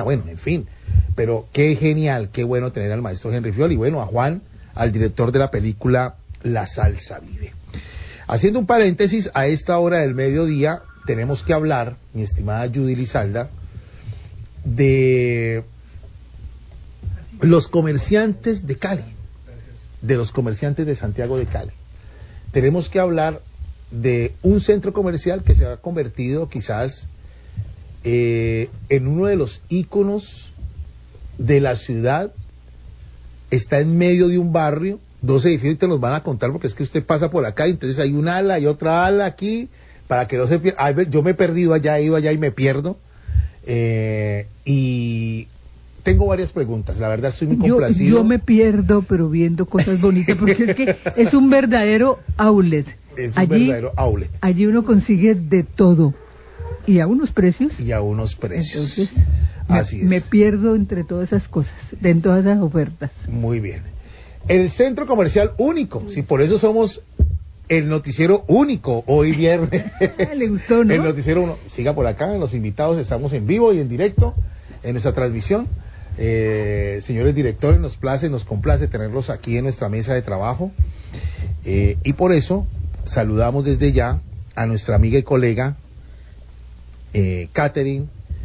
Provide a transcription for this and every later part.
bueno, en fin. Pero qué genial, qué bueno tener al maestro Henry Fiol y bueno, a Juan, al director de la película La Salsa Vive. Haciendo un paréntesis, a esta hora del mediodía tenemos que hablar, mi estimada Judy Lizalda, de los comerciantes de Cali, de los comerciantes de Santiago de Cali. Tenemos que hablar de un centro comercial que se ha convertido quizás en uno de los íconos de la ciudad. Está en medio de un barrio, 2 edificios, y te los van a contar porque es que usted pasa por acá y entonces hay un ala y otra ala aquí para que no se pierda. Yo me he perdido allá, he ido allá y me pierdo, y tengo varias preguntas, la verdad estoy muy complacido. Yo me pierdo pero viendo cosas bonitas porque es que es un verdadero outlet. Es un verdadero outlet. Allí uno consigue de todo y a unos precios. Entonces, así es. Me pierdo entre todas esas cosas, en todas esas ofertas. Muy bien. El centro comercial único, sí, por eso somos el noticiero único hoy viernes. Le gustó, ¿no? El noticiero uno. Siga por acá, los invitados, estamos en vivo y en directo en nuestra transmisión. Señores directores, nos complace tenerlos aquí en nuestra mesa de trabajo, y por eso saludamos desde ya a nuestra amiga y colega Catherine,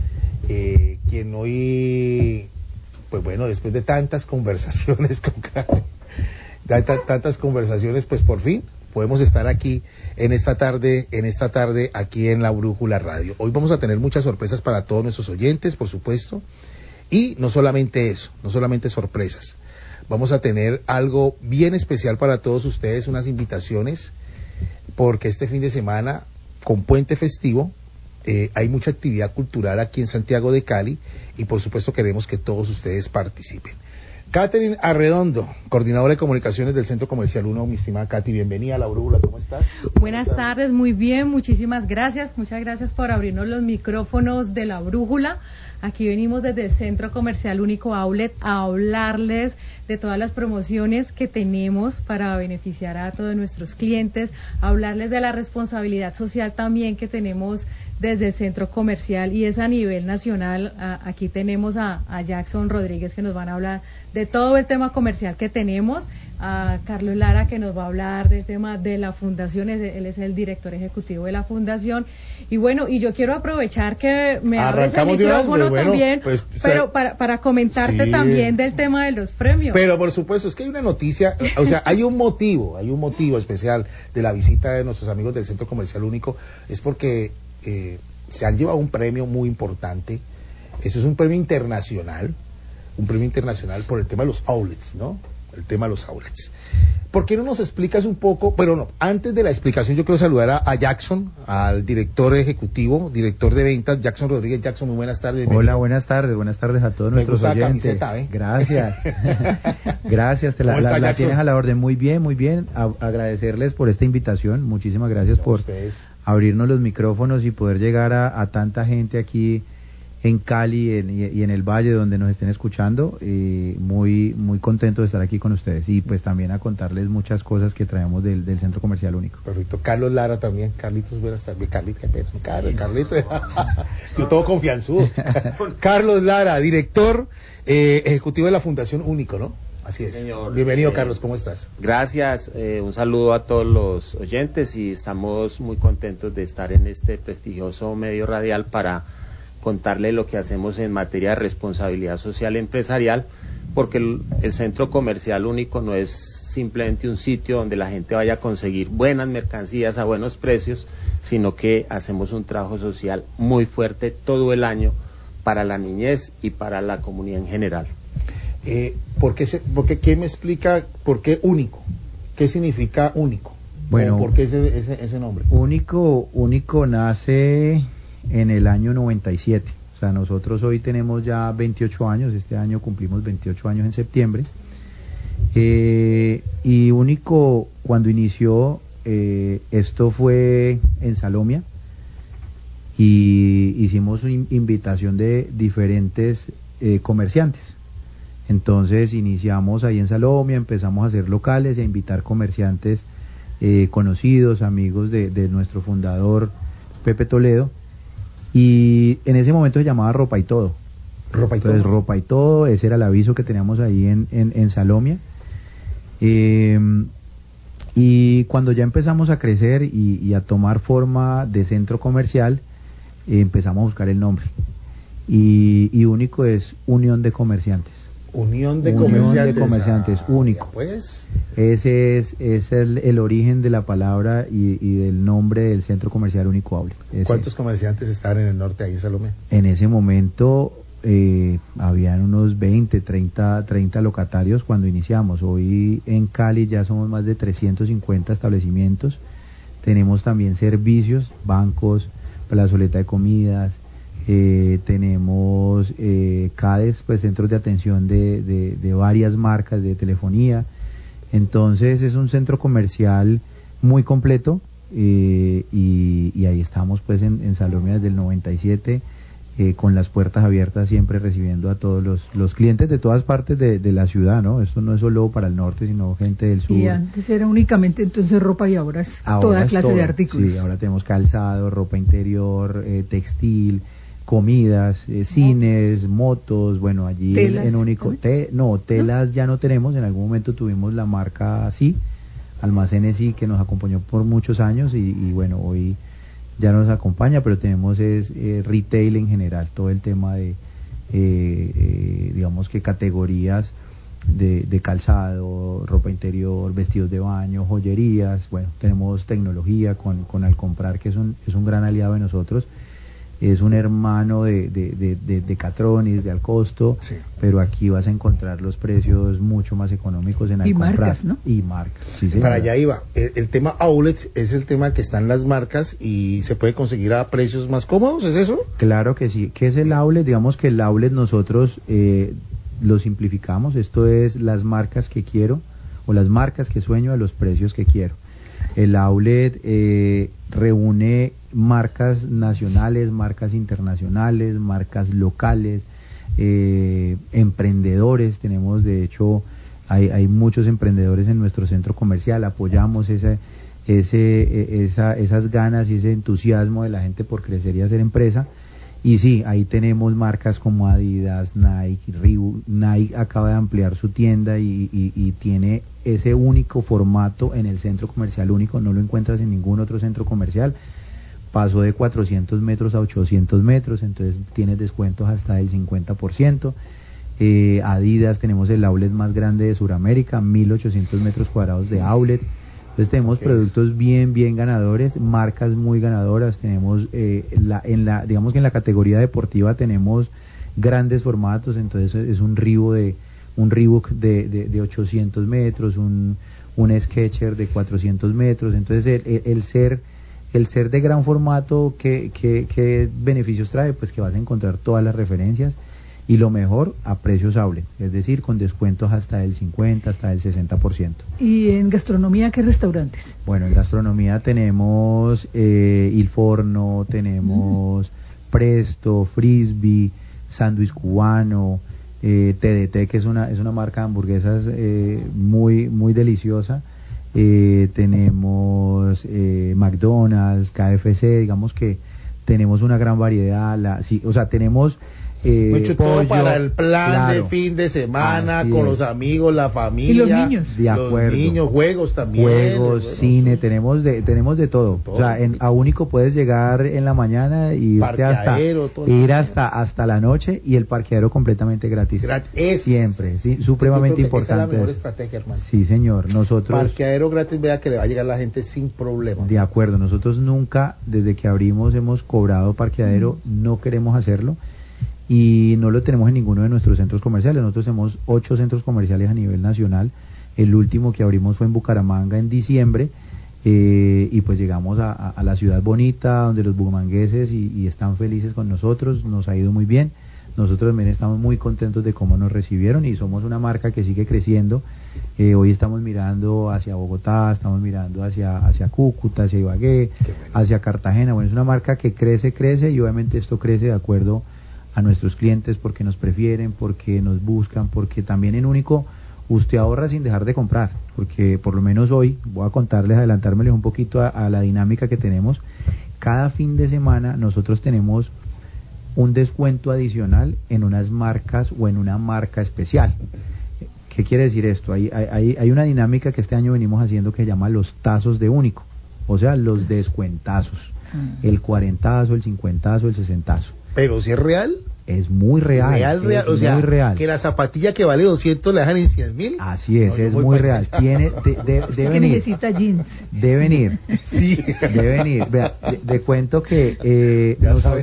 quien hoy, pues bueno, después de tantas conversaciones con Catherine, tantas conversaciones, pues por fin podemos estar aquí en esta tarde aquí en La Brújula Radio. Hoy vamos a tener muchas sorpresas para todos nuestros oyentes, por supuesto, y no solamente eso, no solamente sorpresas. Vamos a tener algo bien especial para todos ustedes, unas invitaciones, porque este fin de semana, con puente festivo, hay mucha actividad cultural aquí en Santiago de Cali y por supuesto queremos que todos ustedes participen. Catherine Arredondo, coordinadora de comunicaciones del Centro Comercial 1, mi estimada Katy, bienvenida a La Brújula, ¿cómo estás? Buenas tardes, muy bien, muchísimas gracias, muchas gracias por abrirnos los micrófonos de La Brújula. Aquí venimos desde el Centro Comercial Único Outlet a hablarles de todas las promociones que tenemos para beneficiar a todos nuestros clientes, a hablarles de la responsabilidad social también que tenemos desde el centro comercial y es a nivel nacional. Aquí tenemos a Jackson Rodríguez que nos van a hablar de todo el tema comercial que tenemos, a Carlos Lara que nos va a hablar del tema de la fundación, él es el director ejecutivo de la fundación, y bueno, y yo quiero aprovechar que me abres el micrófono también, pues, pero para comentarte también del tema de los premios. Pero por supuesto, es que hay una noticia, o sea, hay un motivo especial de la visita de nuestros amigos del Centro Comercial Único, es porque se han llevado un premio muy importante. Eso es un premio internacional por el tema de los outlets, ¿no? El tema de los outlets. ¿Por qué no nos explicas un poco? Pero no, antes de la explicación yo quiero saludar a Jackson, al director ejecutivo, director de ventas, Jackson Rodríguez. Jackson, muy buenas tardes. Hola, buenas tardes a todos nuestros oyentes. Camiseta, Gracias. Gracias, la tienes a la orden. Muy bien. Agradecerles por esta invitación. Muchísimas gracias por abrirnos los micrófonos y poder llegar a tanta gente aquí en Cali y en el Valle donde nos estén escuchando. Muy contento de estar aquí con ustedes y pues también a contarles muchas cosas que traemos del Centro Comercial Único. Perfecto. Carlos Lara también. Carlitos, buenas tardes. Carlitos. Yo todo confianzudo. Carlos Lara, director ejecutivo de la Fundación Único, ¿no? Así es. Señor, bienvenido, Carlos, ¿cómo estás? Gracias, un saludo a todos los oyentes y estamos muy contentos de estar en este prestigioso medio radial para contarle lo que hacemos en materia de responsabilidad social empresarial, porque el Centro Comercial Único no es simplemente un sitio donde la gente vaya a conseguir buenas mercancías a buenos precios, sino que hacemos un trabajo social muy fuerte todo el año para la niñez y para la comunidad en general. ¿Qué me explica por qué único? ¿Qué significa único? Bueno, ¿por qué ese nombre? Único nace en el año 97. O sea, nosotros hoy tenemos ya 28 años, este año cumplimos 28 años en septiembre. Y Único, cuando inició, esto fue en Salomia, y hicimos una invitación de diferentes comerciantes. Entonces iniciamos ahí en Salomia, empezamos a hacer locales, a invitar comerciantes conocidos, amigos de nuestro fundador Pepe Toledo, y en ese momento se llamaba Ropa y Todo, Entonces, ropa y todo, ese era el aviso que teníamos ahí en Salomia. Y cuando ya empezamos a crecer y a tomar forma de centro comercial, empezamos a buscar el nombre. Y único es Unión de Comerciantes. Unión de Comerciantes, único. Pues. Ese es el origen de la palabra y del nombre del centro comercial Único Outlet. ¿Cuántos comerciantes estaban en el norte ahí en Salomé? En ese momento habían unos 20, 30 locatarios cuando iniciamos. Hoy en Cali ya somos más de 350 establecimientos. Tenemos también servicios, bancos, plazoleta de comidas. Tenemos CADES, pues centros de atención de varias marcas de telefonía. Entonces es un centro comercial muy completo, y ahí estamos pues en Salomia desde el 97, con las puertas abiertas, siempre recibiendo a todos los clientes de todas partes de la ciudad, ¿no? Esto no es solo para el norte, sino gente del sur. Y antes era únicamente entonces ropa, y ahora es toda clase de artículos. Sí, ahora tenemos calzado, ropa interior, textil, comidas, cines, motos. Bueno, allí telas, en Único telas ya no tenemos. En algún momento tuvimos la marca Sí, Almacenes Sí, que nos acompañó por muchos años, y bueno, hoy ya no nos acompaña, pero tenemos retail en general, todo el tema de digamos que categorías de calzado, ropa interior, vestidos de baño, joyerías. Bueno, tenemos tecnología con Alcomprar, que es un gran aliado de nosotros. Es un hermano de Catronis, de Alcosto, sí. Pero aquí vas a encontrar los precios mucho más económicos en Alcomprar. Y marcas, ¿no? Y marcas, sí, para allá iba. El tema outlets es el tema que están las marcas y se puede conseguir a precios más cómodos, ¿es eso? Claro que sí. ¿Qué es el outlet? Digamos que el outlet nosotros lo simplificamos. Esto es las marcas que quiero, o las marcas que sueño, a los precios que quiero. El outlet reúne marcas nacionales, marcas internacionales, marcas locales, emprendedores. Tenemos, de hecho, hay muchos emprendedores en nuestro centro comercial. Apoyamos esas ganas y ese entusiasmo de la gente por crecer y hacer empresa. Y sí, ahí tenemos marcas como Adidas, Nike, Reebok. Nike acaba de ampliar su tienda y tiene ese único formato en el centro comercial Único. No lo encuentras en ningún otro centro comercial. Pasó de 400 metros a 800 metros, entonces tienes descuentos hasta del 50%. Adidas, tenemos el outlet más grande de Sudamérica, 1.800 metros cuadrados de outlet. Entonces tenemos productos bien ganadores, marcas muy ganadoras. Tenemos digamos que en la categoría deportiva tenemos grandes formatos. Entonces es un Reebok de 800 metros, un Skechers de 400 metros. Entonces el ser de gran formato, ¿qué beneficios trae? Pues que vas a encontrar todas las referencias, y lo mejor a precios outlet, es decir, con descuentos hasta del 50, hasta del 60%. ¿Y en gastronomía qué restaurantes? Bueno, en gastronomía tenemos Il Forno, tenemos Presto, Frisbee, Sándwich Cubano, TDT, que es una marca de hamburguesas muy deliciosa. Tenemos McDonald's, KFC. Digamos que tenemos una gran variedad. Tenemos mucho todo para el plan de fin de semana, con los amigos, la familia. Y los niños. De acuerdo. Los niños, juegos también. Juegos, cine, sí. tenemos de todo. O sea, a Único puedes llegar en la mañana y ir hasta la noche, y el parqueadero completamente gratis. Siempre, sí, supremamente importante. Esa es la mejor estrategia, hermano. Sí, señor. Nosotros, parqueadero gratis, vea que le va a llegar la gente sin problema. De acuerdo. Nosotros nunca, desde que abrimos, hemos cobrado parqueadero. No queremos hacerlo. Y no lo tenemos en ninguno de nuestros centros comerciales. Nosotros tenemos 8 centros comerciales a nivel nacional. El último que abrimos fue en Bucaramanga en diciembre, y pues llegamos a la ciudad bonita, donde los bumangueses y están felices con nosotros. Nos ha ido muy bien. Nosotros también estamos muy contentos de cómo nos recibieron, y somos una marca que sigue creciendo. Hoy estamos mirando hacia Bogotá, estamos mirando hacia Cúcuta, hacia Ibagué, hacia Cartagena. Bueno, es una marca que crece, y obviamente esto crece de acuerdo a nuestros clientes, porque nos prefieren, porque nos buscan, porque también en Único usted ahorra sin dejar de comprar, porque por lo menos hoy voy a contarles, adelantármeles un poquito a la dinámica que tenemos. Cada fin de semana nosotros tenemos un descuento adicional en unas marcas o en una marca especial. ¿Qué quiere decir esto? Hay una dinámica que este año venimos haciendo que se llama los tazos de único, o sea, los descuentazos, el 40azo, el 50azo, el 60azo. Pero si es real. Es muy real. Real, o sea, muy real. Que la zapatilla que vale 200 la dejan en 100.000. Así es, es muy real. Tiene, deben ir. Necesita jeans. Deben ir. Sí. Deben ir. Vea, de cuento que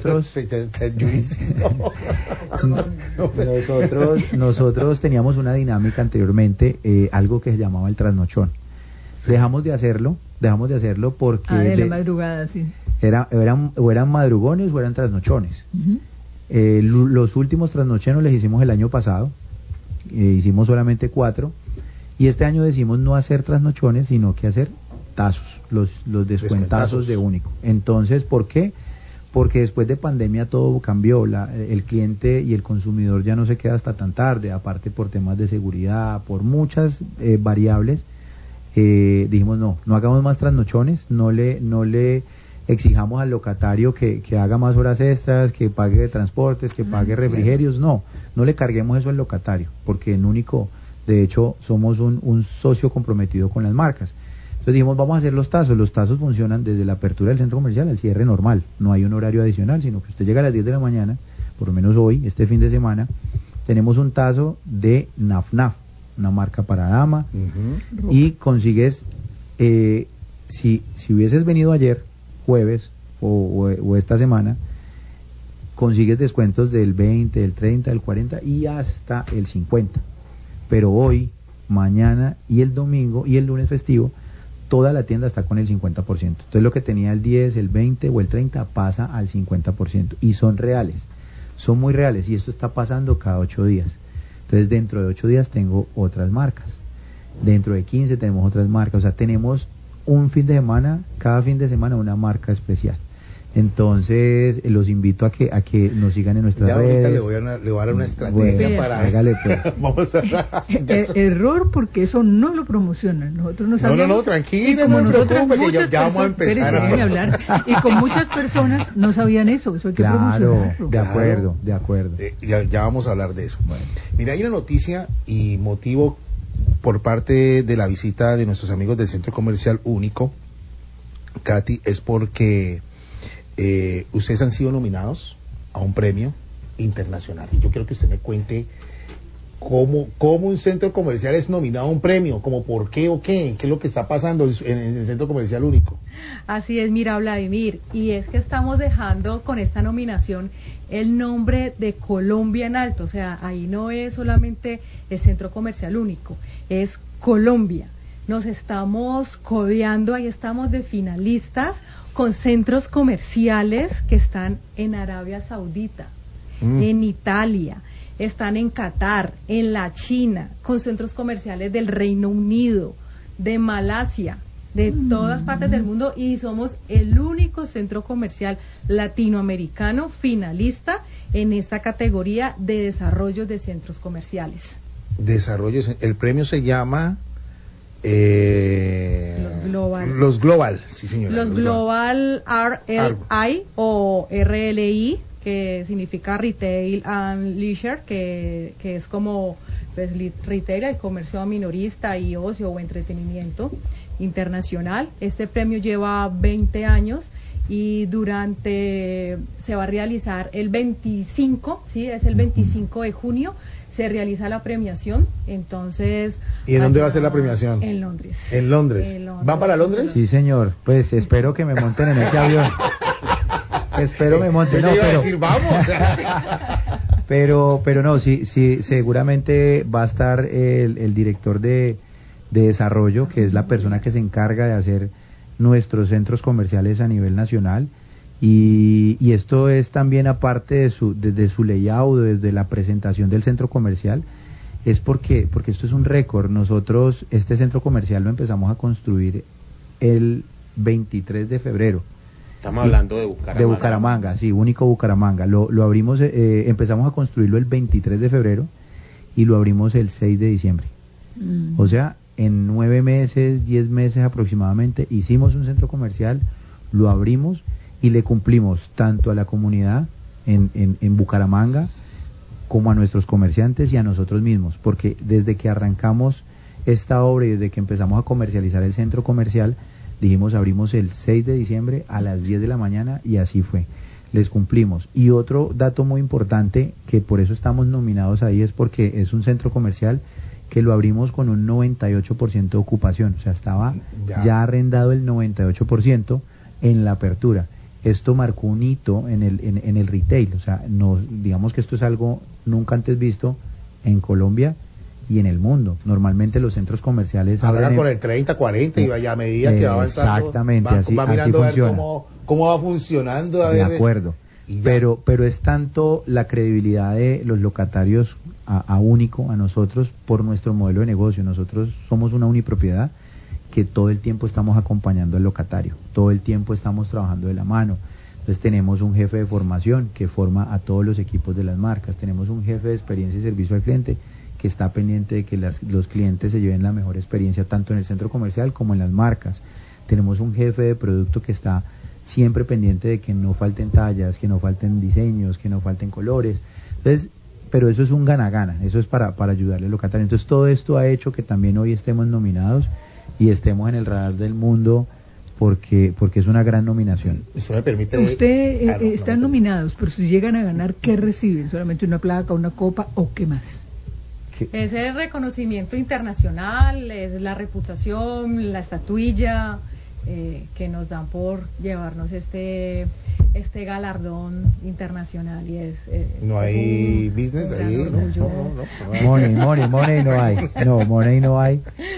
nosotros teníamos una dinámica anteriormente, algo que se llamaba el trasnochón. Sí. Dejamos de hacerlo porque... de la madrugada, sí. Eran madrugones o eran trasnochones. Los últimos trasnochenos les hicimos el año pasado, hicimos solamente 4, y este año decimos no hacer trasnochones, sino que hacer tazos, los descuentazos de único. Entonces, ¿por qué? Porque después de pandemia todo cambió, el cliente y el consumidor ya no se queda hasta tan tarde, aparte por temas de seguridad, por muchas variables. Dijimos no hagamos más trasnochones, no le exijamos al locatario que haga más horas extras, que pague transportes, que pague refrigerios, no le carguemos eso al locatario, porque en único, de hecho, somos un socio comprometido con las marcas. Entonces dijimos, vamos a hacer los tazos funcionan desde la apertura del centro comercial al cierre normal, no hay un horario adicional, sino que usted llega a las 10 de la mañana, por lo menos hoy, este fin de semana, tenemos un tazo de Naf Naf, una marca para dama, y consigues, si hubieses venido ayer, jueves o esta semana, consigues descuentos del 20, del 30, del 40 y hasta el 50. Pero hoy, mañana y el domingo y el lunes festivo, toda la tienda está con el 50%. Entonces lo que tenía el 10, el 20 o el 30 pasa al 50%. Y son reales, son muy reales, y esto está pasando cada 8 días. Entonces dentro de 8 días tengo otras marcas, dentro de 15 tenemos otras marcas, o sea, tenemos un fin de semana, cada fin de semana una marca especial. Entonces los invito a que nos sigan en nuestras redes. Le voy a dar una estrategia para... Hágale pues. Vamos a... Error, porque eso no lo promocionan. Nosotros no sabíamos. No, tranquilo, como nosotros ya vamos a empezar a hablar. Y con muchas personas no sabían eso hay que promocionarlo. De acuerdo. Ya vamos a hablar de eso. Bueno. Mira, hay una noticia y motivo por parte de la visita de nuestros amigos del Centro Comercial Único, Katy, es porque ustedes han sido nominados a un premio internacional. Y yo quiero que usted me cuente cómo un centro comercial es nominado a un premio, como por qué o qué es lo que está pasando en el Centro Comercial Único. Así es, mira, Vladimir, y es que estamos dejando con esta nominación el nombre de Colombia en alto. O sea, ahí no es solamente el Centro Comercial Único, es Colombia. Nos estamos codeando, ahí estamos de finalistas con centros comerciales que están en Arabia Saudita, en Italia, están en Qatar, en la China, con centros comerciales del Reino Unido, de Malasia, de todas partes del mundo, y somos el único centro comercial latinoamericano finalista en esta categoría de desarrollo de centros comerciales. El premio se llama... Los Global, sí señora. Los Global RLI o RLI, que significa Retail and Leisure, que es como pues, retail, el comercio minorista y ocio o entretenimiento internacional. Este premio lleva 20 años y se va a realizar el 25, sí, es el 25 de junio. Se realiza la premiación, entonces... ¿Y en dónde va a ser la premiación? En Londres. ¿En Londres? ¿Van para Londres? Sí, señor. Pues espero que me monten en ese avión. Espero me monten. No, pero... decir, vamos. pero no, sí, seguramente va a estar el director de desarrollo, que es la persona que se encarga de hacer nuestros centros comerciales a nivel nacional. Y esto es también aparte desde su layout, desde la presentación del centro comercial, es porque esto es un récord. Nosotros este centro comercial lo empezamos a construir el 23 de febrero. Estamos hablando de Bucaramanga. De Bucaramanga, sí, único Bucaramanga. Lo abrimos, empezamos a construirlo el 23 de febrero y lo abrimos el 6 de diciembre. O sea, en 9 meses, 10 meses aproximadamente, hicimos un centro comercial, lo abrimos y le cumplimos tanto a la comunidad en Bucaramanga, como a nuestros comerciantes y a nosotros mismos, porque desde que arrancamos esta obra y desde que empezamos a comercializar el centro comercial, dijimos abrimos el 6 de diciembre a las 10 de la mañana y así fue, les cumplimos. Y otro dato muy importante, que por eso estamos nominados ahí, es porque es un centro comercial que lo abrimos con un 98% de ocupación, o sea, estaba ya arrendado el 98% en la apertura. Esto marcó un hito en el retail, o sea, digamos que esto es algo nunca antes visto en Colombia y en el mundo. Normalmente los centros comerciales abren con el 30, 40 y vaya a medida que va avanzando. Exactamente, va mirando así a ver cómo va funcionando. De acuerdo. Pero es tanto la credibilidad de los locatarios a Único, a nosotros, por nuestro modelo de negocio. Nosotros somos una unipropiedad que todo el tiempo estamos acompañando al locatario, todo el tiempo estamos trabajando de la mano. Entonces tenemos un jefe de formación que forma a todos los equipos de las marcas, tenemos un jefe de experiencia y servicio al cliente que está pendiente de que los clientes se lleven la mejor experiencia tanto en el centro comercial como en las marcas. Tenemos un jefe de producto que está siempre pendiente de que no falten tallas, que no falten diseños, que no falten colores. Entonces, pero eso es un gana-gana, eso es para ayudarle al locatario. Entonces todo esto ha hecho que también hoy estemos nominados y estemos en el radar del mundo porque es una gran nominación. Eso me permite... Están nominados, pero si llegan a ganar, ¿qué reciben? ¿Solamente una placa, una copa o qué más? Es el reconocimiento internacional, es la reputación, la estatuilla que nos dan por llevarnos este galardón internacional y no hay business ahí, no, money no hay,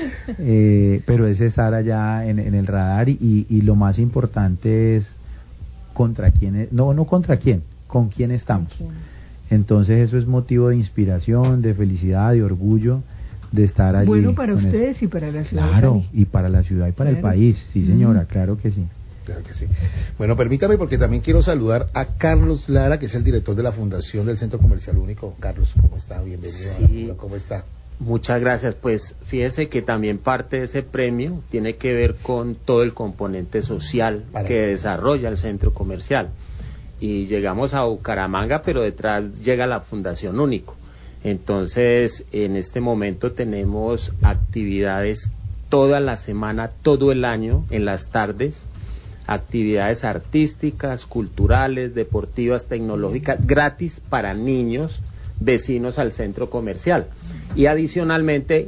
pero es estar allá en el radar y lo más importante es contra quién, no contra quién, con quién estamos. Entonces eso es motivo de inspiración, de felicidad, de orgullo de estar allí. Bueno, para ustedes y para la ciudad. Claro, y para la ciudad y para el país, sí señora, claro que sí. Claro que sí. Bueno, permítame porque también quiero saludar a Carlos Lara, que es el director de la Fundación del Centro Comercial Único. Carlos, ¿cómo está? Bienvenido a la Brújula, ¿cómo está? Muchas gracias. Pues fíjese que también parte de ese premio tiene que ver con todo el componente social que desarrolla el centro comercial. Y llegamos a Bucaramanga, pero detrás llega la Fundación Único. Entonces, en este momento tenemos actividades toda la semana, todo el año, en las tardes, actividades artísticas, culturales, deportivas, tecnológicas, gratis para niños vecinos al centro comercial. Y adicionalmente,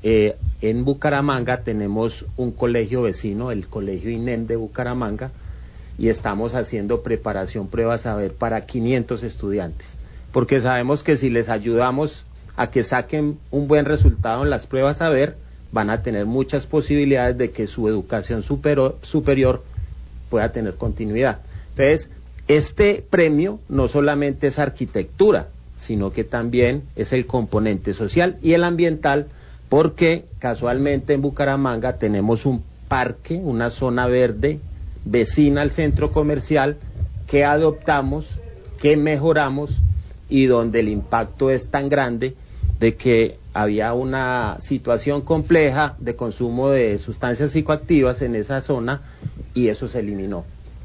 en Bucaramanga tenemos un colegio vecino, el Colegio INEM de Bucaramanga, y estamos haciendo preparación prueba saber para 500 estudiantes, porque sabemos que si les ayudamos a que saquen un buen resultado en las pruebas saber, van a tener muchas posibilidades de que su educación superior pueda tener continuidad. Entonces, este premio no solamente es arquitectura, sino que también es el componente social y el ambiental, porque casualmente en Bucaramanga tenemos un parque, una zona verde vecina al centro comercial que adoptamos, que mejoramos y donde el impacto es tan grande de que había una situación compleja de consumo de sustancias psicoactivas en esa zona y eso se eliminó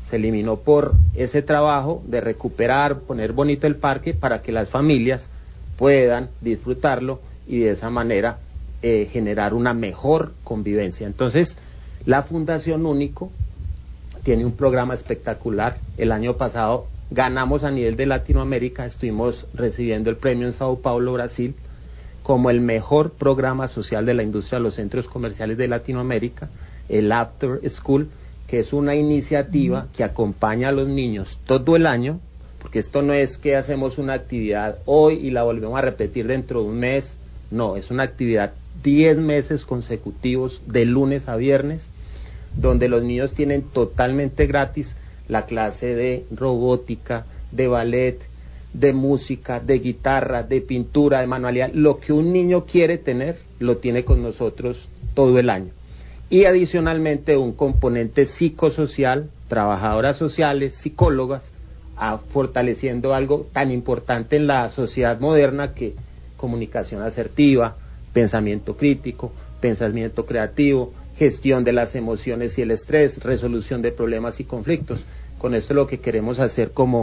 por ese trabajo de recuperar, poner bonito el parque para que las familias puedan disfrutarlo y de esa manera generar una mejor convivencia. Entonces, la Fundación Único tiene un programa espectacular. El año pasado ganamos a nivel de Latinoamérica, estuvimos recibiendo el premio en Sao Paulo, Brasil, como el mejor programa social de la industria de los centros comerciales de Latinoamérica, el After School, que es una iniciativa que acompaña a los niños todo el año, porque esto no es que hacemos una actividad hoy y la volvemos a repetir dentro de un mes, no, es una actividad 10 meses consecutivos, de lunes a viernes, donde los niños tienen totalmente gratis la clase de robótica, de ballet, de música, de guitarra, de pintura, de manualidad. Lo que un niño quiere tener, lo tiene con nosotros todo el año. Y adicionalmente un componente psicosocial, trabajadoras sociales, psicólogas, fortaleciendo algo tan importante en la sociedad moderna que comunicación asertiva, pensamiento crítico, pensamiento creativo, gestión de las emociones y el estrés, resolución de problemas y conflictos. Con esto lo que queremos hacer como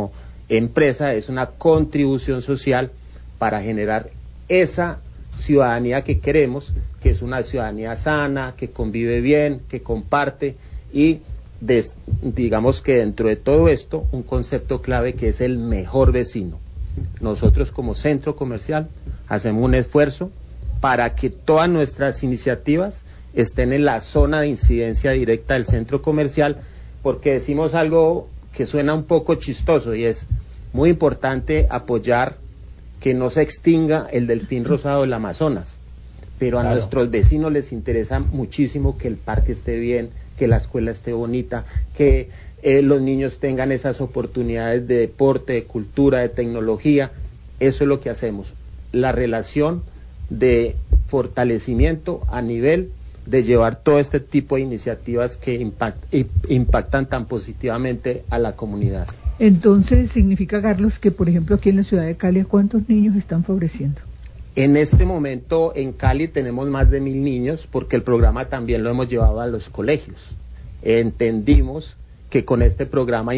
empresa es una contribución social para generar esa ciudadanía que queremos, que es una ciudadanía sana, que convive bien, que comparte y digamos que dentro de todo esto un concepto clave que es el mejor vecino. Nosotros como centro comercial hacemos un esfuerzo para que todas nuestras iniciativas estén en la zona de incidencia directa del centro comercial, porque decimos algo que suena un poco chistoso y es muy importante apoyar que no se extinga el delfín rosado del Amazonas, pero a nuestros vecinos les interesa muchísimo que el parque esté bien, que la escuela esté bonita, que los niños tengan esas oportunidades de deporte, de cultura, de tecnología. Eso es lo que hacemos, la relación de fortalecimiento a nivel de llevar todo este tipo de iniciativas que impactan tan positivamente a la comunidad. Entonces, significa, Carlos, que por ejemplo aquí en la ciudad de Cali, ¿a cuántos niños están favoreciendo? En este momento en Cali tenemos más de 1.000 niños, porque el programa también lo hemos llevado a los colegios. Entendimos que con este programa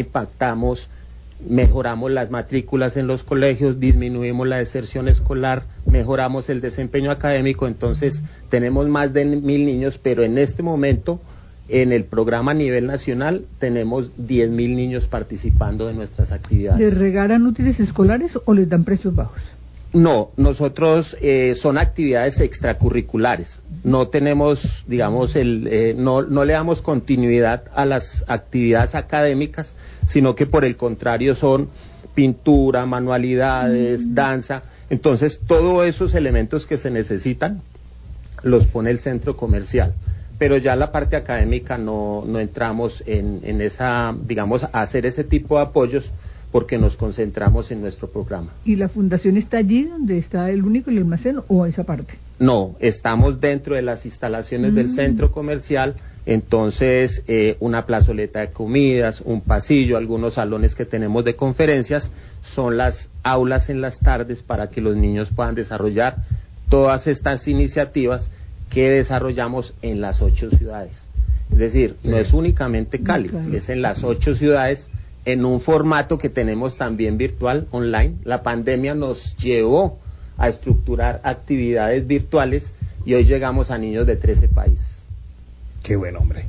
mejoramos las matrículas en los colegios, disminuimos la deserción escolar, mejoramos el desempeño académico, entonces tenemos más de 1.000 niños, pero en este momento en el programa a nivel nacional tenemos 10.000 niños participando de nuestras actividades. ¿Les regalan útiles escolares o les dan precios bajos? No, nosotros son actividades extracurriculares. No tenemos, digamos, no le damos continuidad a las actividades académicas, sino que por el contrario son pintura, manualidades, danza. Entonces, todos esos elementos que se necesitan los pone el centro comercial. Pero ya la parte académica no entramos en esa, digamos, a hacer ese tipo de apoyos, porque nos concentramos en nuestro programa. ¿Y la fundación está allí donde está el único el almacén o esa parte? No, estamos dentro de las instalaciones del centro comercial, entonces una plazoleta de comidas, un pasillo, algunos salones que tenemos de conferencias, son las aulas en las tardes para que los niños puedan desarrollar todas estas iniciativas que desarrollamos en las 8 ciudades. Es decir, no es únicamente Cali, es en las 8 ciudades, en un formato que tenemos también virtual, online. La pandemia nos llevó a estructurar actividades virtuales y hoy llegamos a niños de 13 países. Qué buen hombre.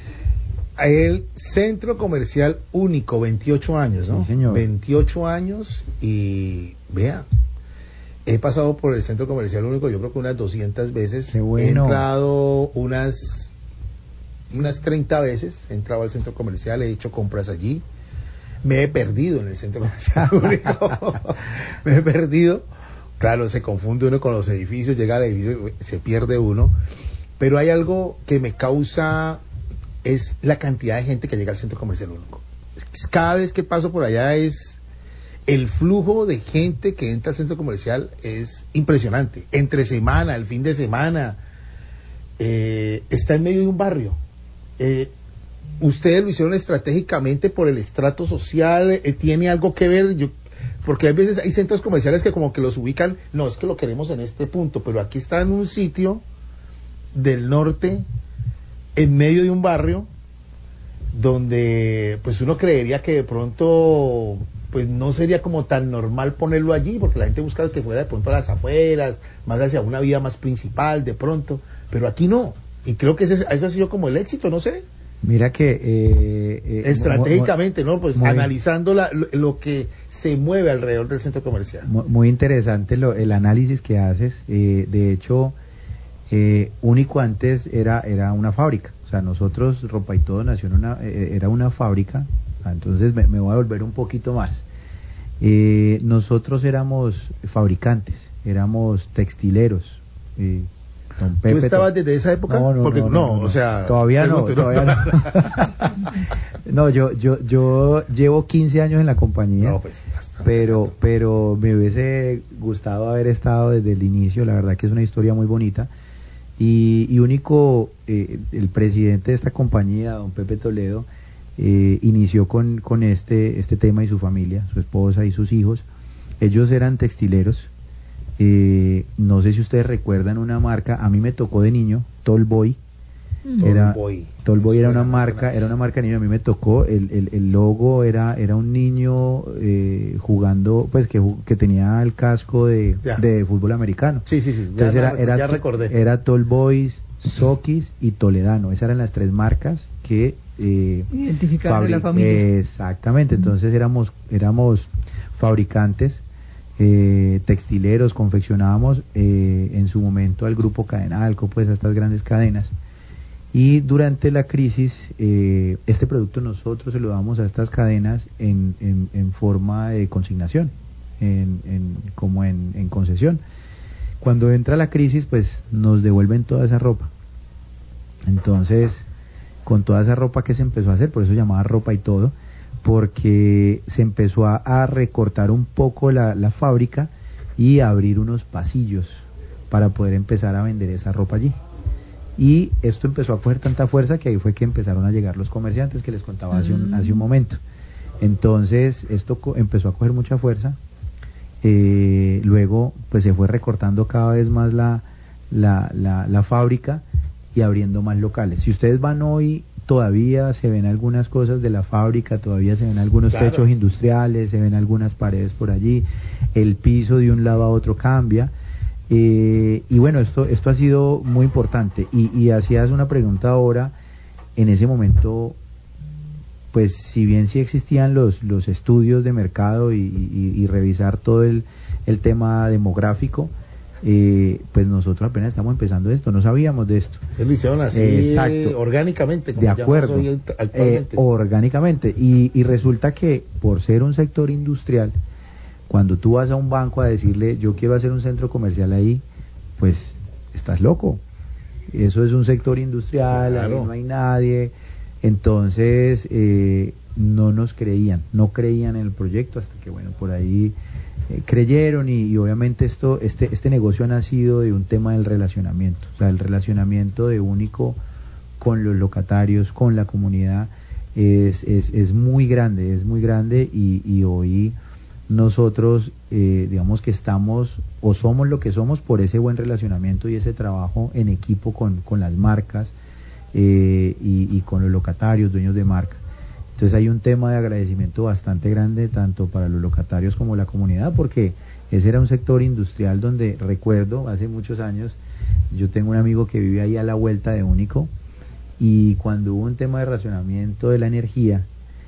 El centro comercial único, 28 años, ¿no? Sí, señor. 28 años y vea, he pasado por el centro comercial único, yo creo que unas 200 veces. Qué bueno. He entrado unas 30 veces, he entrado al centro comercial, he hecho compras allí. Me he perdido en el centro comercial único. Me he perdido. Claro, se confunde uno con los edificios, llega al edificio, se pierde uno. Pero hay algo que me causa, es la cantidad de gente que llega al centro comercial único. Cada vez que paso por allá el flujo de gente que entra al centro comercial es impresionante. Entre semana, el fin de semana, está en medio de un barrio. Ustedes lo hicieron estratégicamente por el estrato social, ¿tiene algo que ver? Porque a veces hay centros comerciales que como que los ubican, no, es que lo queremos en este punto, pero aquí está en un sitio del norte, en medio de un barrio, donde pues uno creería que de pronto pues no sería como tan normal ponerlo allí, porque la gente busca que fuera de pronto a las afueras, más hacia una vía más principal de pronto, pero aquí no, y creo que eso ha sido como el éxito, no sé. Mira que estratégicamente, ¿no? Pues analizando lo que se mueve alrededor del centro comercial. Muy interesante el análisis que haces. De hecho, Único antes era una fábrica. O sea, nosotros, Ropa y Todo nació era una fábrica. Entonces me voy a volver un poquito más. Nosotros éramos fabricantes, éramos textileros. Don Pepe, ¿tú estabas desde esa época? No, o sea... Todavía no. No, yo llevo 15 años en la compañía, no, pues, pero me hubiese gustado haber estado desde el inicio. La verdad que es una historia muy bonita. Y Único, el presidente de esta compañía, don Pepe Toledo, inició con este tema, y su familia, su esposa y sus hijos. Ellos eran textileros. No sé si ustedes recuerdan una marca, a mí me tocó de niño, Tallboy, Tallboy era una marca niño. A mí me tocó el logo, era un niño jugando, pues que tenía el casco de fútbol americano. Sí. Entonces ya recordé. Era Tallboys, Sokis y Toledano. Esas eran las tres marcas que identificaron a la familia. Exactamente. Entonces éramos fabricantes, textileros, confeccionábamos en su momento al grupo Cadenalco, pues a estas grandes cadenas. Y durante la crisis, este producto nosotros se lo damos a estas cadenas en forma de consignación, como en concesión. Cuando entra la crisis, pues nos devuelven toda esa ropa. Entonces, con toda esa ropa que se empezó a hacer, por eso llamaba Ropa y Todo, porque se empezó a recortar un poco la fábrica y a abrir unos pasillos para poder empezar a vender esa ropa allí. Y esto empezó a coger tanta fuerza que ahí fue que empezaron a llegar los comerciantes que les contaba hace un momento. Entonces esto empezó a coger mucha fuerza. Luego pues se fue recortando cada vez más la fábrica y abriendo más locales. Si ustedes van hoy, todavía se ven algunas cosas de la fábrica, todavía se ven algunos techos industriales, se ven algunas paredes por allí, el piso de un lado a otro cambia. Y bueno, esto ha sido muy importante. Y hacías una pregunta ahora. En ese momento, pues si bien sí existían los estudios de mercado y revisar todo el tema demográfico, pues nosotros apenas estamos empezando esto, no sabíamos de esto. Se lo hicieron así. Exacto. Orgánicamente, como de acuerdo, hoy actualmente. Orgánicamente. Y resulta que por ser un sector industrial, cuando tú vas a un banco a decirle yo quiero hacer un centro comercial ahí, pues estás loco. Eso es un sector industrial, ahí no hay nadie. Entonces no nos creían, no creían en el proyecto, hasta que bueno, por ahí creyeron. Y obviamente este negocio ha nacido de un tema del relacionamiento, o sea, el relacionamiento de Único con los locatarios, con la comunidad es muy grande y hoy nosotros digamos que estamos o somos lo que somos por ese buen relacionamiento y ese trabajo en equipo con las marcas y con los locatarios, dueños de marca. Entonces hay un tema de agradecimiento bastante grande tanto para los locatarios como la comunidad, porque ese era un sector industrial donde, recuerdo, hace muchos años, yo tengo un amigo que vive ahí a la vuelta de Único, y cuando hubo un tema de racionamiento de la energía,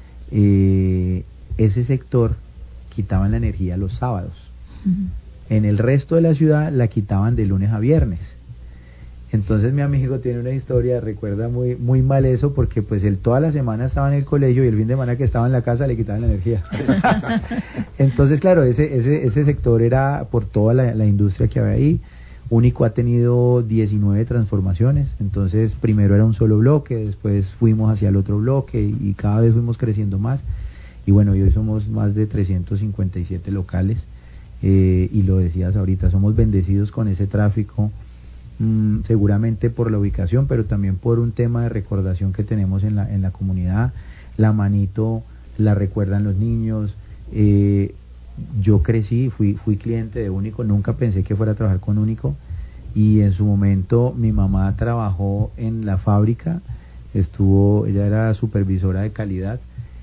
ese sector quitaban la energía los sábados. En el resto de la ciudad la quitaban de lunes a viernes. Entonces mi amigo tiene una historia, recuerda muy muy mal eso, porque pues él toda la semana estaba en el colegio y el fin de semana que estaba en la casa le quitaban la energía. Entonces claro, ese sector era por toda la industria que había ahí. Único ha tenido 19 transformaciones. Entonces primero era un solo bloque, después fuimos hacia el otro bloque y cada vez fuimos creciendo más. Y bueno, hoy somos más de 357 locales, y lo decías ahorita, somos bendecidos con ese tráfico, seguramente por la ubicación, pero también por un tema de recordación que tenemos en la comunidad. La manito la recuerdan los niños. Yo crecí, fui cliente de Único, nunca pensé que fuera a trabajar con Único, y en su momento mi mamá trabajó en la fábrica, ella era supervisora de calidad.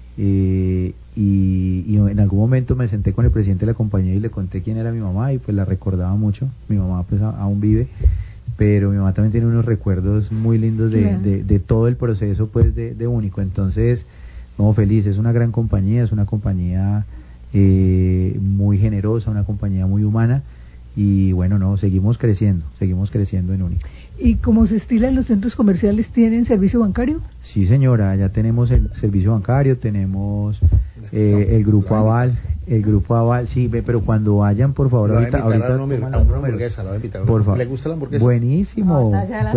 Y en algún momento me senté con el presidente de la compañía y le conté quién era mi mamá, y pues la recordaba mucho. Mi mamá pues aún vive, pero mi mamá también tiene unos recuerdos muy lindos de todo el proceso pues de Único. Entonces, no, feliz, es una gran compañía, es una compañía muy generosa, una compañía muy humana. Y bueno, no, seguimos creciendo en Único. ¿Y cómo se estilan los centros comerciales? ¿Tienen servicio bancario? Sí, señora, ya tenemos el servicio bancario, tenemos el Grupo Aval, sí, pero cuando vayan, por favor, ahorita a una hamburguesa, por favor. ¿Le gusta la hamburguesa? Buenísimo. Esa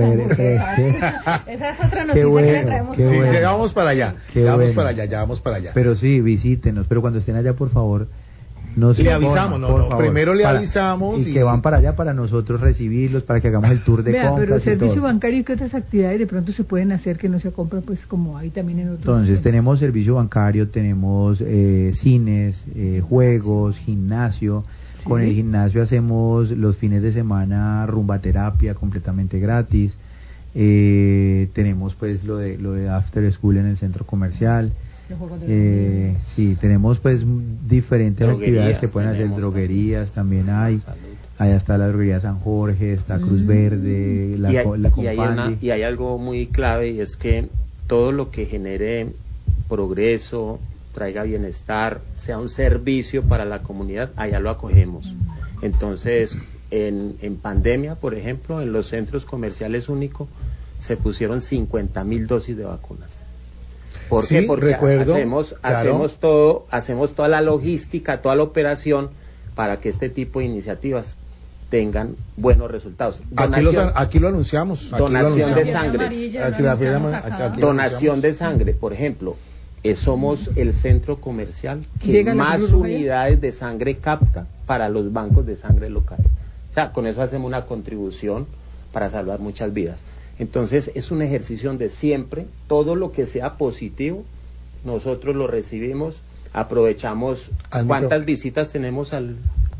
es otra noticia bueno, que le traemos. Sí, ya vamos para allá, ya vamos para allá. Pero sí, visítenos, pero cuando estén allá, por favor, le avisamos, primero le avisamos y que van para allá para nosotros recibirlos, para que hagamos el tour de compras. Pero servicio bancario, ¿y qué otras actividades de pronto se pueden hacer que no se compra pues como hay también en otros? Entonces tenemos servicio bancario, tenemos cines, juegos, gimnasio. ¿Sí? Con el gimnasio hacemos los fines de semana rumba terapia completamente gratis. Tenemos pues lo de After School en el centro comercial. Sí, tenemos pues diferentes actividades que pueden hacer, droguerías también hay. Allá está la droguería San Jorge, está Cruz Verde, y hay algo muy clave, y es que todo lo que genere progreso, traiga bienestar, sea un servicio para la comunidad, allá lo acogemos. Entonces, en pandemia, por ejemplo, en los centros comerciales únicos se pusieron 50,000 dosis de vacunas. ¿Por qué? Porque hacemos toda la logística, toda la operación para que este tipo de iniciativas tengan buenos resultados. Aquí lo anunciamos. Donación de sangre. Donación de sangre, por ejemplo. Somos el centro comercial que más unidades de sangre capta para los bancos de sangre locales. O sea, con eso hacemos una contribución para salvar muchas vidas. Entonces, es un ejercicio donde siempre, todo lo que sea positivo, nosotros lo recibimos, aprovechamos. ¿Cuántas visitas tenemos al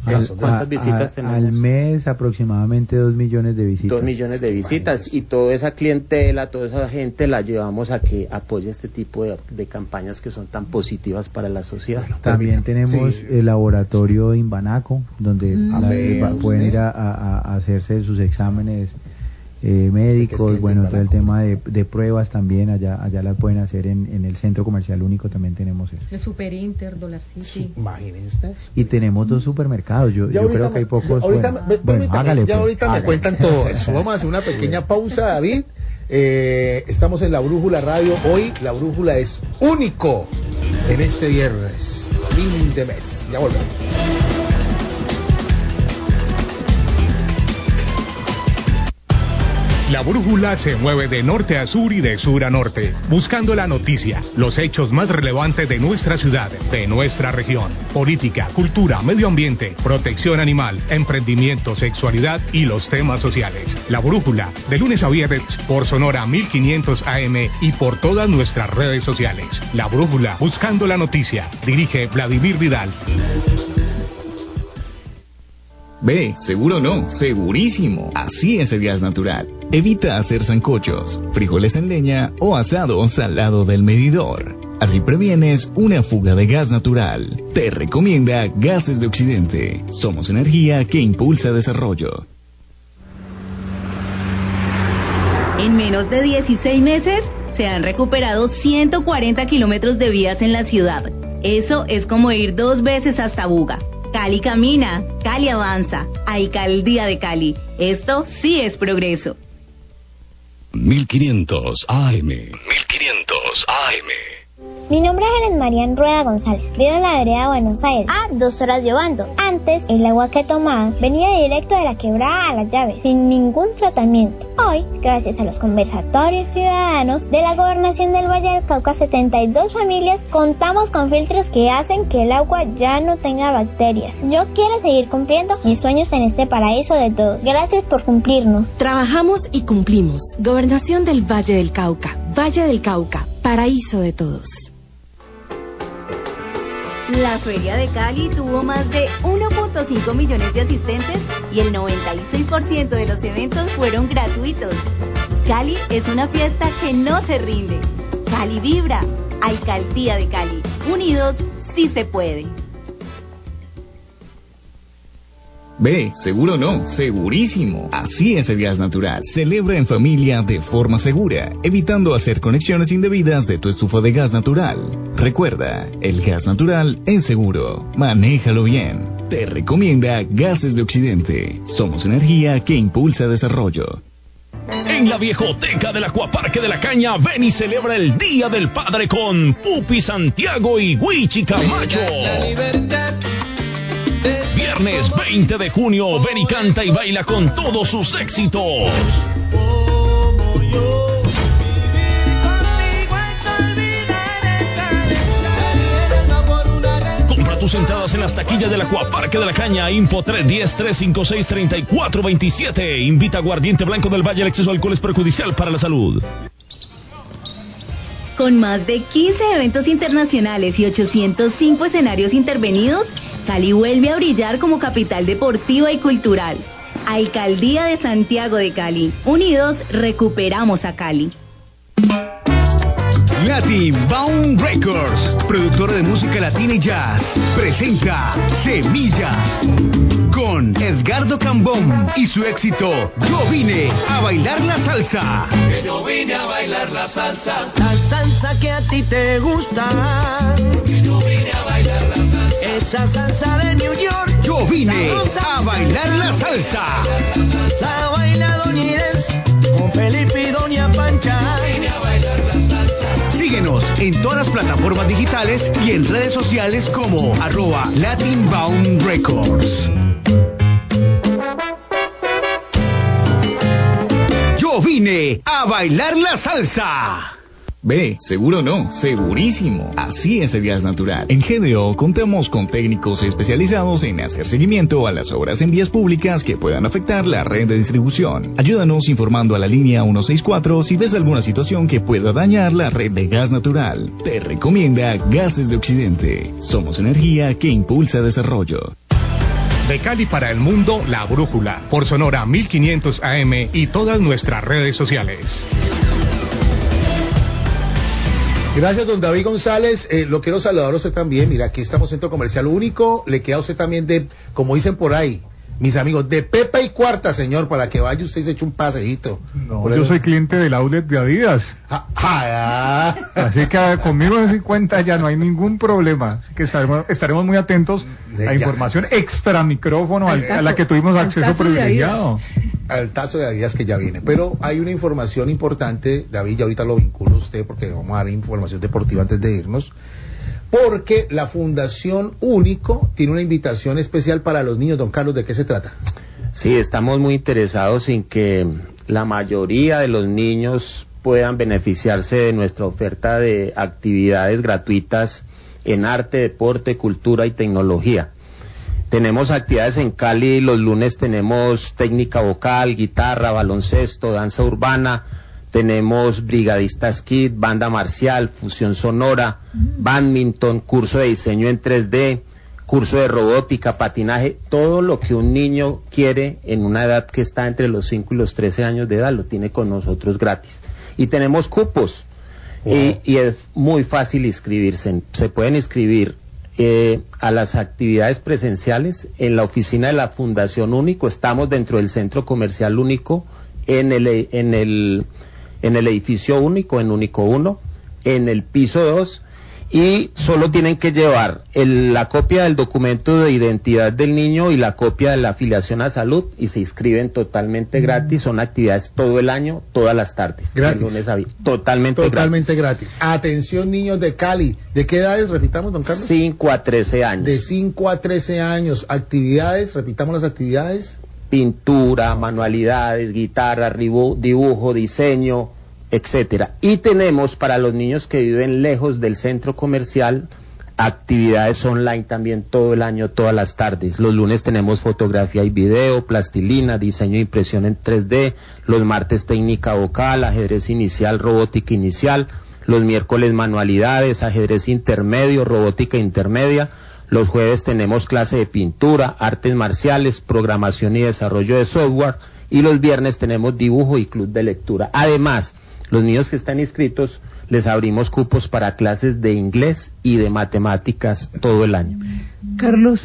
mes? Aproximadamente 2 millones de visitas. 2 millones de visitas, y toda esa clientela, toda esa gente la llevamos a que apoye este tipo de campañas que son tan positivas para la sociedad. También tenemos el laboratorio Inbanaco, donde pueden ir a hacerse sus exámenes médicos, todo el tema de pruebas también, allá la pueden hacer en el centro comercial único, también tenemos eso. El Super Inter, Dollar City. Imagínense ustedes. Y tenemos 2 supermercados, yo creo que hay pocos. Ahorita me cuentan todo eso. Vamos a hacer una pequeña pausa, David. Estamos en La Brújula Radio. Hoy La Brújula es único en este viernes, fin de mes. Ya volvemos. La Brújula se mueve de norte a sur y de sur a norte, buscando la noticia, los hechos más relevantes de nuestra ciudad, de nuestra región, política, cultura, medio ambiente, protección animal, emprendimiento, sexualidad y los temas sociales. La Brújula, de lunes a viernes, por Sonora 1500 AM y por todas nuestras redes sociales. La Brújula, buscando la noticia. Dirige Vladimir Vidal. Ve, seguro no, segurísimo. Así es el gas natural. Evita hacer sancochos, frijoles en leña o asados al lado del medidor. Así previenes una fuga de gas natural. Te recomienda Gases de Occidente. Somos energía que impulsa desarrollo. En menos de 16 meses se han recuperado 140 kilómetros de vías en la ciudad. Eso es como ir 2 veces hasta Buga. Cali camina, Cali avanza, Alcaldía de Cali. Esto sí es progreso. 1500 AM. 1500 AM. Mi nombre es Helen Marian Rueda González. Vivo en la vereda Buenos Aires, a 2 horas de Obando. Antes, el agua que tomaba venía directo de la quebrada a las llaves, sin ningún tratamiento. Hoy, gracias a los conversatorios ciudadanos de la Gobernación del Valle del Cauca, 72 familias, contamos con filtros que hacen que el agua ya no tenga bacterias. Yo quiero seguir cumpliendo mis sueños en este paraíso de todos. Gracias por cumplirnos. Trabajamos y cumplimos. Gobernación del Valle del Cauca. Valle del Cauca, paraíso de todos. La Feria de Cali tuvo más de 1.5 millones de asistentes y el 96% de los eventos fueron gratuitos. Cali es una fiesta que no se rinde. Cali vibra. Alcaldía de Cali. Unidos, sí se puede. Ve, seguro no, segurísimo. Así es el gas natural. Celebra en familia de forma segura, evitando hacer conexiones indebidas de tu estufa de gas natural. Recuerda, el gas natural es seguro. Manéjalo bien. Te recomienda Gases de Occidente. Somos energía que impulsa desarrollo. En la viejoteca del Acuaparque de la Caña, ven y celebra el Día del Padre con Pupi Santiago y Wichi Camacho. Viernes 20 de junio, ven y canta y baila con todos sus éxitos. Compra tus entradas en las taquillas del Acuaparque de la Caña. Info 310-356-3427. Invita Aguardiente Blanco del Valle. El exceso de alcohol es perjudicial para la salud. Con más de 15 eventos internacionales y 805 escenarios intervenidos, Cali vuelve a brillar como capital deportiva y cultural. Alcaldía de Santiago de Cali. Unidos, recuperamos a Cali. Latin Bound Records, productora de música latina y jazz, presenta Semilla con Edgardo Cambón y su éxito Yo vine a bailar la salsa. Que yo vine a bailar la salsa. La salsa que a ti te gusta. Que yo vine a bailar la salsa. Esa salsa de New York. Yo vine a bailar la salsa. La baila Doña Inés con Felipe y Doña Pancha. Yo vine a bailar la salsa. Síguenos en todas las plataformas digitales y en redes sociales como @LatinBound Records. Yo vine a bailar la salsa. Ve, seguro no, segurísimo. Así es el gas natural. En GDO contamos con técnicos especializados en hacer seguimiento a las obras en vías públicas que puedan afectar la red de distribución. Ayúdanos informando a la línea 164 si ves alguna situación que pueda dañar la red de gas natural. Te recomienda Gases de Occidente. Somos energía que impulsa desarrollo. De Cali para el mundo, La Brújula, por Sonora 1500 AM y todas nuestras redes sociales. Gracias, don David González. Lo quiero saludar a usted también. Mira, aquí estamos Centro Comercial Único. Le queda a usted también de, como dicen por ahí, mis amigos, de Pepa y Cuarta, señor, para que vaya usted y se eche un paseíto. No, yo soy cliente del outlet de Adidas. Así que conmigo en 50 ya no hay ningún problema. Así que estaremos muy atentos a información extra micrófono a la que tuvimos acceso privilegiado. Al tazo de Adidas que ya viene. Pero hay una información importante, David, ya ahorita lo vinculo a usted porque vamos a dar información deportiva antes de irnos. Porque la Fundación Único tiene una invitación especial para los niños. Don Carlos, ¿de qué se trata? Sí, estamos muy interesados en que la mayoría de los niños puedan beneficiarse de nuestra oferta de actividades gratuitas en arte, deporte, cultura y tecnología. Tenemos actividades en Cali, los lunes tenemos técnica vocal, guitarra, baloncesto, danza urbana. Tenemos brigadistas kit, banda marcial, fusión sonora, badminton, curso de diseño en 3D, curso de robótica, patinaje, todo lo que un niño quiere en una edad que está entre los 5 y los 13 años de edad lo tiene con nosotros gratis. Y tenemos cupos, y es muy fácil inscribirse. Se pueden inscribir a las actividades presenciales en la oficina de la Fundación Único. Estamos dentro del Centro Comercial Único, en el edificio Único, en Único 1, en el piso 2, y solo tienen que llevar la copia del documento de identidad del niño y la copia de la afiliación a salud y se inscriben totalmente gratis. Son actividades todo el año, todas las tardes. Gratis. Lunes a totalmente gratis. Atención, niños de Cali. ¿De qué edades, repitamos, don Carlos? 5 a 13 años. De 5 a 13 años. Actividades, repitamos las actividades. Pintura, manualidades, guitarra, dibujo, diseño, etcétera. Y tenemos para los niños que viven lejos del centro comercial actividades online también todo el año, todas las tardes. Los lunes tenemos fotografía y video, plastilina, diseño e impresión en 3D, los martes técnica vocal, ajedrez inicial, robótica inicial, los miércoles manualidades, ajedrez intermedio, robótica intermedia. Los jueves tenemos clase de pintura, artes marciales, programación y desarrollo de software, y los viernes tenemos dibujo y club de lectura. Además, los niños que están inscritos les abrimos cupos para clases de inglés y de matemáticas todo el año. Carlos,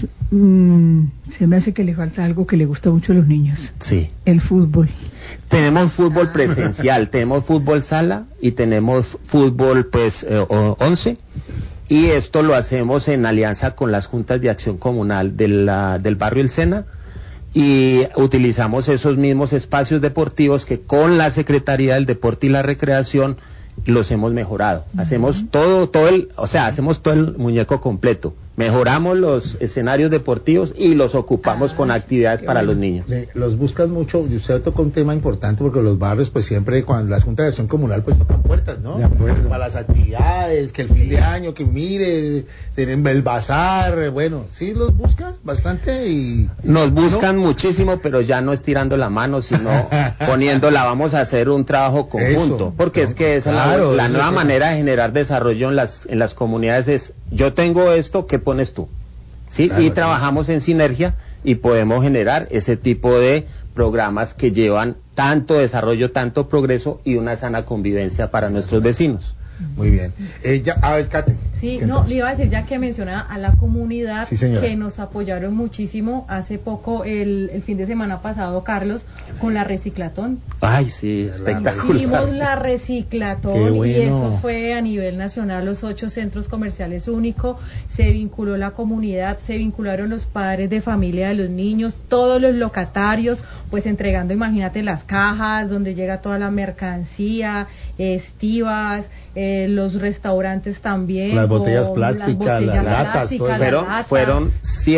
se me hace que le falta algo que le gusta mucho a los niños. Sí. El fútbol. Tenemos fútbol presencial, tenemos fútbol sala y tenemos fútbol 11. Y esto lo hacemos en alianza con las juntas de acción comunal del barrio El Sena, y utilizamos esos mismos espacios deportivos que con la Secretaría del Deporte y la Recreación los hemos mejorado. Hacemos hacemos todo el muñeco completo. Mejoramos los escenarios deportivos y los ocupamos con actividades para los niños. Los buscan mucho, y usted tocó un tema importante porque los barrios pues siempre cuando las juntas de acción comunal pues tocan puertas, ¿no? De acuerdo. Para las actividades, que el fin de año, que mire, tienen el bazar, bueno, sí los buscan bastante y... Nos buscan muchísimo, pero ya no estirando la mano, sino poniéndola, vamos a hacer un trabajo conjunto, eso, porque es que esa es la nueva manera de generar desarrollo en las comunidades es, yo tengo esto, ¿qué pones tú? ¿sí? Claro, y trabajamos en sinergia y podemos generar ese tipo de programas que llevan tanto desarrollo, tanto progreso y una sana convivencia para nuestros vecinos. Muy bien. Kate. Sí, no, le iba a decir, ya que mencionaba a la comunidad, sí, que nos apoyaron muchísimo hace poco, el fin de semana pasado, Carlos, con la reciclatón. Ay, sí, espectacular. Hicimos la reciclatón, bueno. Y eso fue a nivel nacional, los 8 centros comerciales únicos, se vinculó la comunidad, se vincularon los padres de familia de los niños, todos los locatarios, pues entregando, imagínate, las cajas donde llega toda la mercancía, estivas, los restaurantes también, las botellas plásticas, las latas, fueron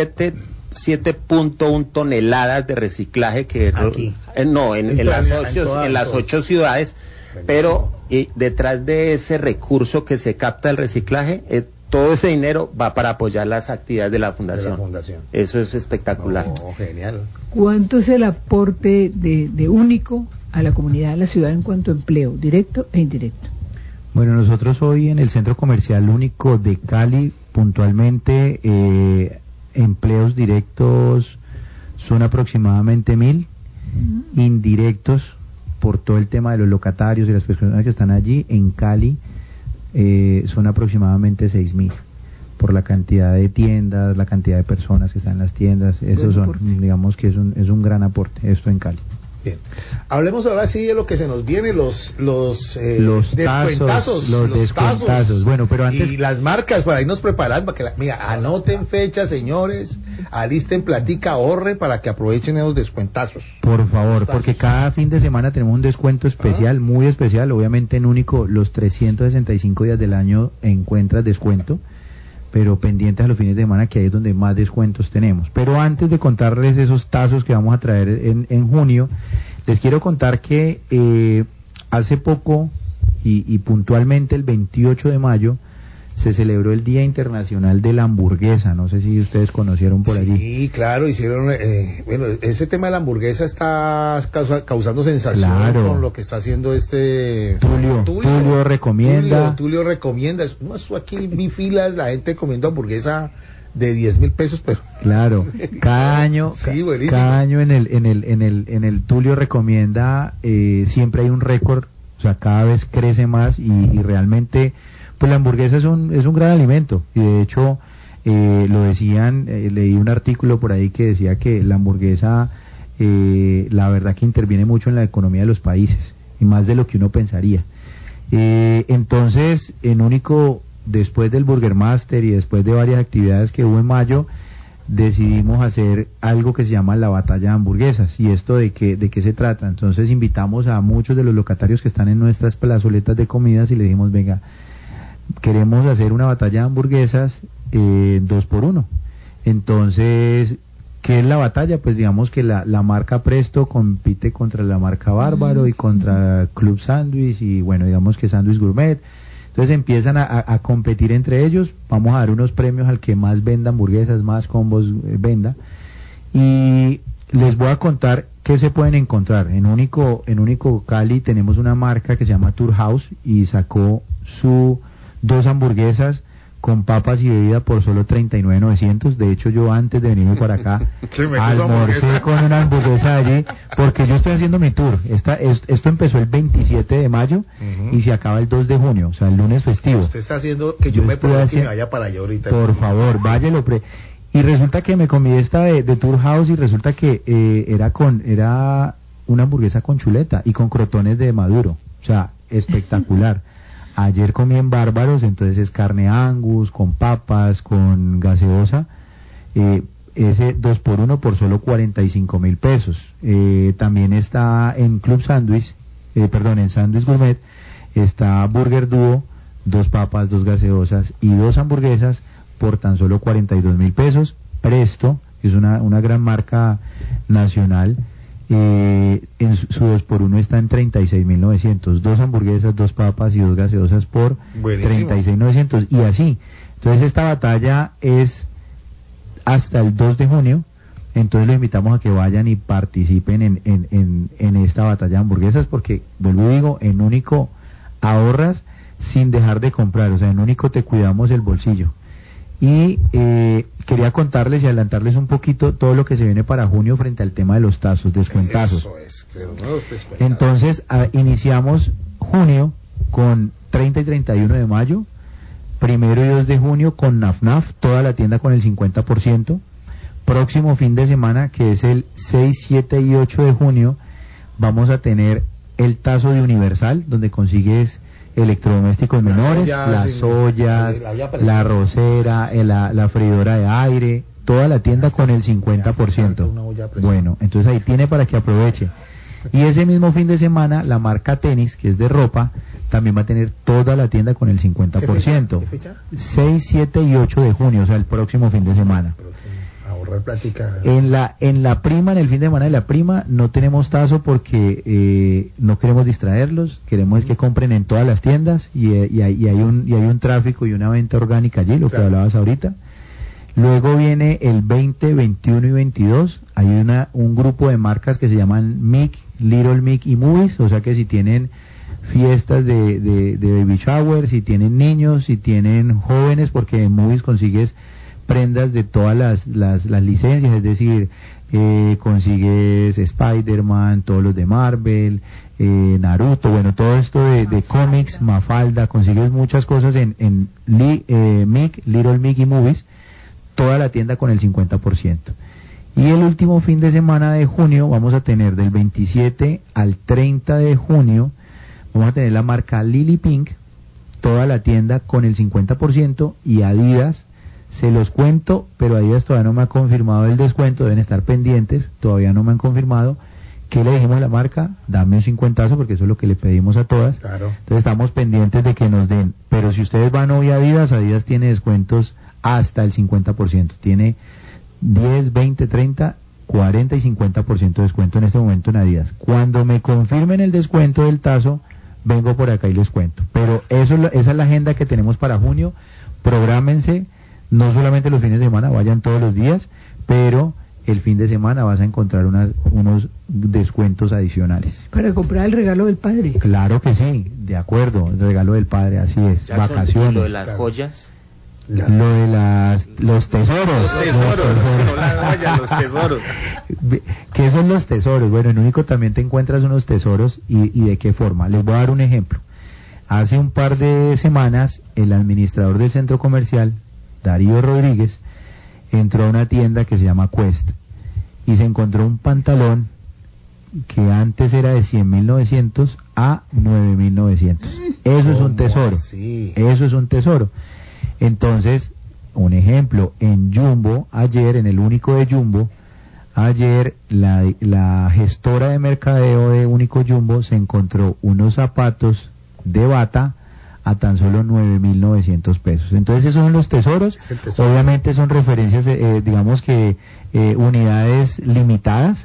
7.1 toneladas de reciclaje que aquí en las 8 ciudades, pero detrás de ese recurso que se capta el reciclaje, todo ese dinero va para apoyar las actividades de la fundación. Eso es espectacular. Genial. ¿Cuánto es el aporte de Único a la comunidad de la ciudad en cuanto a empleo, directo e indirecto? Bueno, nosotros hoy en el Centro Comercial Único de Cali, puntualmente, empleos directos son aproximadamente 1.000, indirectos por todo el tema de los locatarios y las personas que están allí en Cali, son aproximadamente 6.000, por la cantidad de tiendas, la cantidad de personas que están en las tiendas. Esos son, digamos que es un gran aporte esto en Cali. Bien, hablemos ahora sí de lo que se nos viene, los descuentazos, los descuentazos. Bueno, pero antes, y las marcas para irnos preparando, para que mira, anoten fechas, señores, alisten platica, ahorren para que aprovechen esos descuentazos. Por favor, porque cada fin de semana tenemos un descuento especial, muy especial. Obviamente en Único los 365 días del año encuentras descuento, pero pendientes a los fines de semana, que ahí es donde más descuentos tenemos. Pero antes de contarles esos tazos que vamos a traer en junio, les quiero contar que hace poco y puntualmente el 28 de mayo se celebró el Día Internacional de la Hamburguesa. No sé si ustedes conocieron por allí. Sí, claro, hicieron, bueno, ese tema de la hamburguesa está causando sensación con lo que está haciendo Tulio recomienda. Tulio recomienda. Eso aquí vi filas, la gente comiendo hamburguesa de 10.000 pesos, pero claro, cada año, sí, cada año en el Tulio recomienda, siempre hay un récord, o sea, cada vez crece más y realmente pues la hamburguesa es un gran alimento, y de hecho lo decían, leí un artículo por ahí que decía que la hamburguesa, la verdad que interviene mucho en la economía de los países, y más de lo que uno pensaría. Entonces, en Único, después del Burger Master y después de varias actividades que hubo en mayo, decidimos hacer algo que se llama la batalla de hamburguesas. ¿Y esto de qué se trata? Entonces invitamos a muchos de los locatarios que están en nuestras plazoletas de comidas y le dijimos, venga, queremos hacer una batalla de hamburguesas 2x1. Entonces, ¿qué es la batalla? Pues digamos que la marca Presto compite contra la marca Bárbaro y contra Club Sándwich, y bueno, digamos que Sándwich Gourmet. Entonces empiezan a competir entre ellos. Vamos a dar unos premios al que más venda hamburguesas, más combos venda. Y les voy a contar qué se pueden encontrar. En Único Cali tenemos una marca que se llama Tour House y sacó 2 hamburguesas con papas y bebida por solo 39.900. De hecho, yo antes de venirme para acá almorcé con una hamburguesa allí, porque yo estoy haciendo mi tour. Esto empezó el 27 de mayo y se acaba el 2 de junio, o sea, el lunes festivo. Usted está haciendo que yo me proponga que me vaya para allá ahorita. Por favor, váyalo. Y resulta que me comí esta de Tour House, y resulta que era una hamburguesa con chuleta y con crotones de maduro. O sea, espectacular. Ayer comí en Bárbaros, entonces es carne Angus, con papas, con gaseosa, ese 2x1 por solo 45.000 pesos. También está en Club Sándwich, en Sándwich Gourmet, está Burger Dúo, 2 papas, 2 gaseosas y 2 hamburguesas por tan solo 42.000 pesos. Presto, que es una gran marca nacional, en su 2x1 está en 36.900, 2 hamburguesas, 2 papas y 2 gaseosas por 36.900, y así. Entonces esta batalla es hasta el 2 de junio, entonces los invitamos a que vayan y participen en esta batalla de hamburguesas, porque, vuelvo y digo, en Único ahorras sin dejar de comprar, o sea, en Único te cuidamos el bolsillo. Y quería contarles y adelantarles un poquito todo lo que se viene para junio frente al tema de los tazos, descuentazos. Eso es, creo, ¿no? Los descuentazos. Entonces, iniciamos junio con 30 y 31 de mayo, 1 y 2 de junio con NAFNAF, toda la tienda con el 50%. Próximo fin de semana, que es el 6, 7 y 8 de junio, vamos a tener el tazo de Universal, donde consigues electrodomésticos menores, las ollas, la arrocera, la freidora de aire, toda la tienda con el 50%. Bueno, entonces ahí tiene para que aproveche. Y ese mismo fin de semana, la marca Tenis, que es de ropa, también va a tener toda la tienda con el 50%. ¿Qué fecha? 6, 7 y 8 de junio, o sea, el próximo fin de semana. Ahorrar plática. En la prima, en el fin de semana de la prima, no tenemos tazo porque no queremos distraerlos, queremos que compren en todas las tiendas y hay un tráfico y una venta orgánica allí, lo que hablabas ahorita. Luego viene el 20, 21 y 22, hay un grupo de marcas que se llaman MIC, Little MIC y Movies, o sea que si tienen fiestas de baby shower, si tienen niños, si tienen jóvenes, porque en Movies consigues prendas de todas las licencias, es decir, consigues Spider-Man, todos los de Marvel, Naruto, bueno, todo esto de cómics, Mafalda, consigues muchas cosas en MIC, Little MIC y Movies, toda la tienda con el 50%. Y el último fin de semana de junio vamos a tener del 27 al 30 de junio, vamos a tener la marca Lily Pink, toda la tienda con el 50%, y Adidas, se los cuento, pero Adidas todavía no me ha confirmado el descuento, deben estar pendientes, todavía no me han confirmado. ¿Qué le dijimos a la marca? Dame un 50, porque eso es lo que le pedimos a todas. Claro. Entonces estamos pendientes de que nos den, pero si ustedes van hoy a Adidas tiene descuentos hasta el 50%, tiene 10, 20, 30, 40 y 50% de descuento en este momento en Adidas. Cuando me confirmen el descuento del tazo, vengo por acá y les cuento. Pero esa es la agenda que tenemos para junio. Prográmense, no solamente los fines de semana, vayan todos los días, pero el fin de semana vas a encontrar unos descuentos adicionales. Para comprar el regalo del padre. Claro que sí, de acuerdo, el regalo del padre, así es. Jackson, vacaciones. ¿lo de las joyas? Lo de los tesoros. Los tesoros. ¿Qué son los tesoros? Bueno, en Único también te encuentras unos tesoros y de qué forma. Les voy a dar un ejemplo. Hace un par de semanas, el administrador del centro comercial, Darío Rodríguez, entró a una tienda que se llama Quest y se encontró un pantalón que antes era de 100.900 a 9.900. Eso es un tesoro. Así? Eso es un tesoro. Entonces, un ejemplo, en Jumbo, ayer, en el Único de Jumbo, ayer la gestora de mercadeo de Único Jumbo se encontró unos zapatos de bata a tan solo 9.900 pesos. Entonces esos son los tesoros. Obviamente son referencias, digamos que unidades limitadas,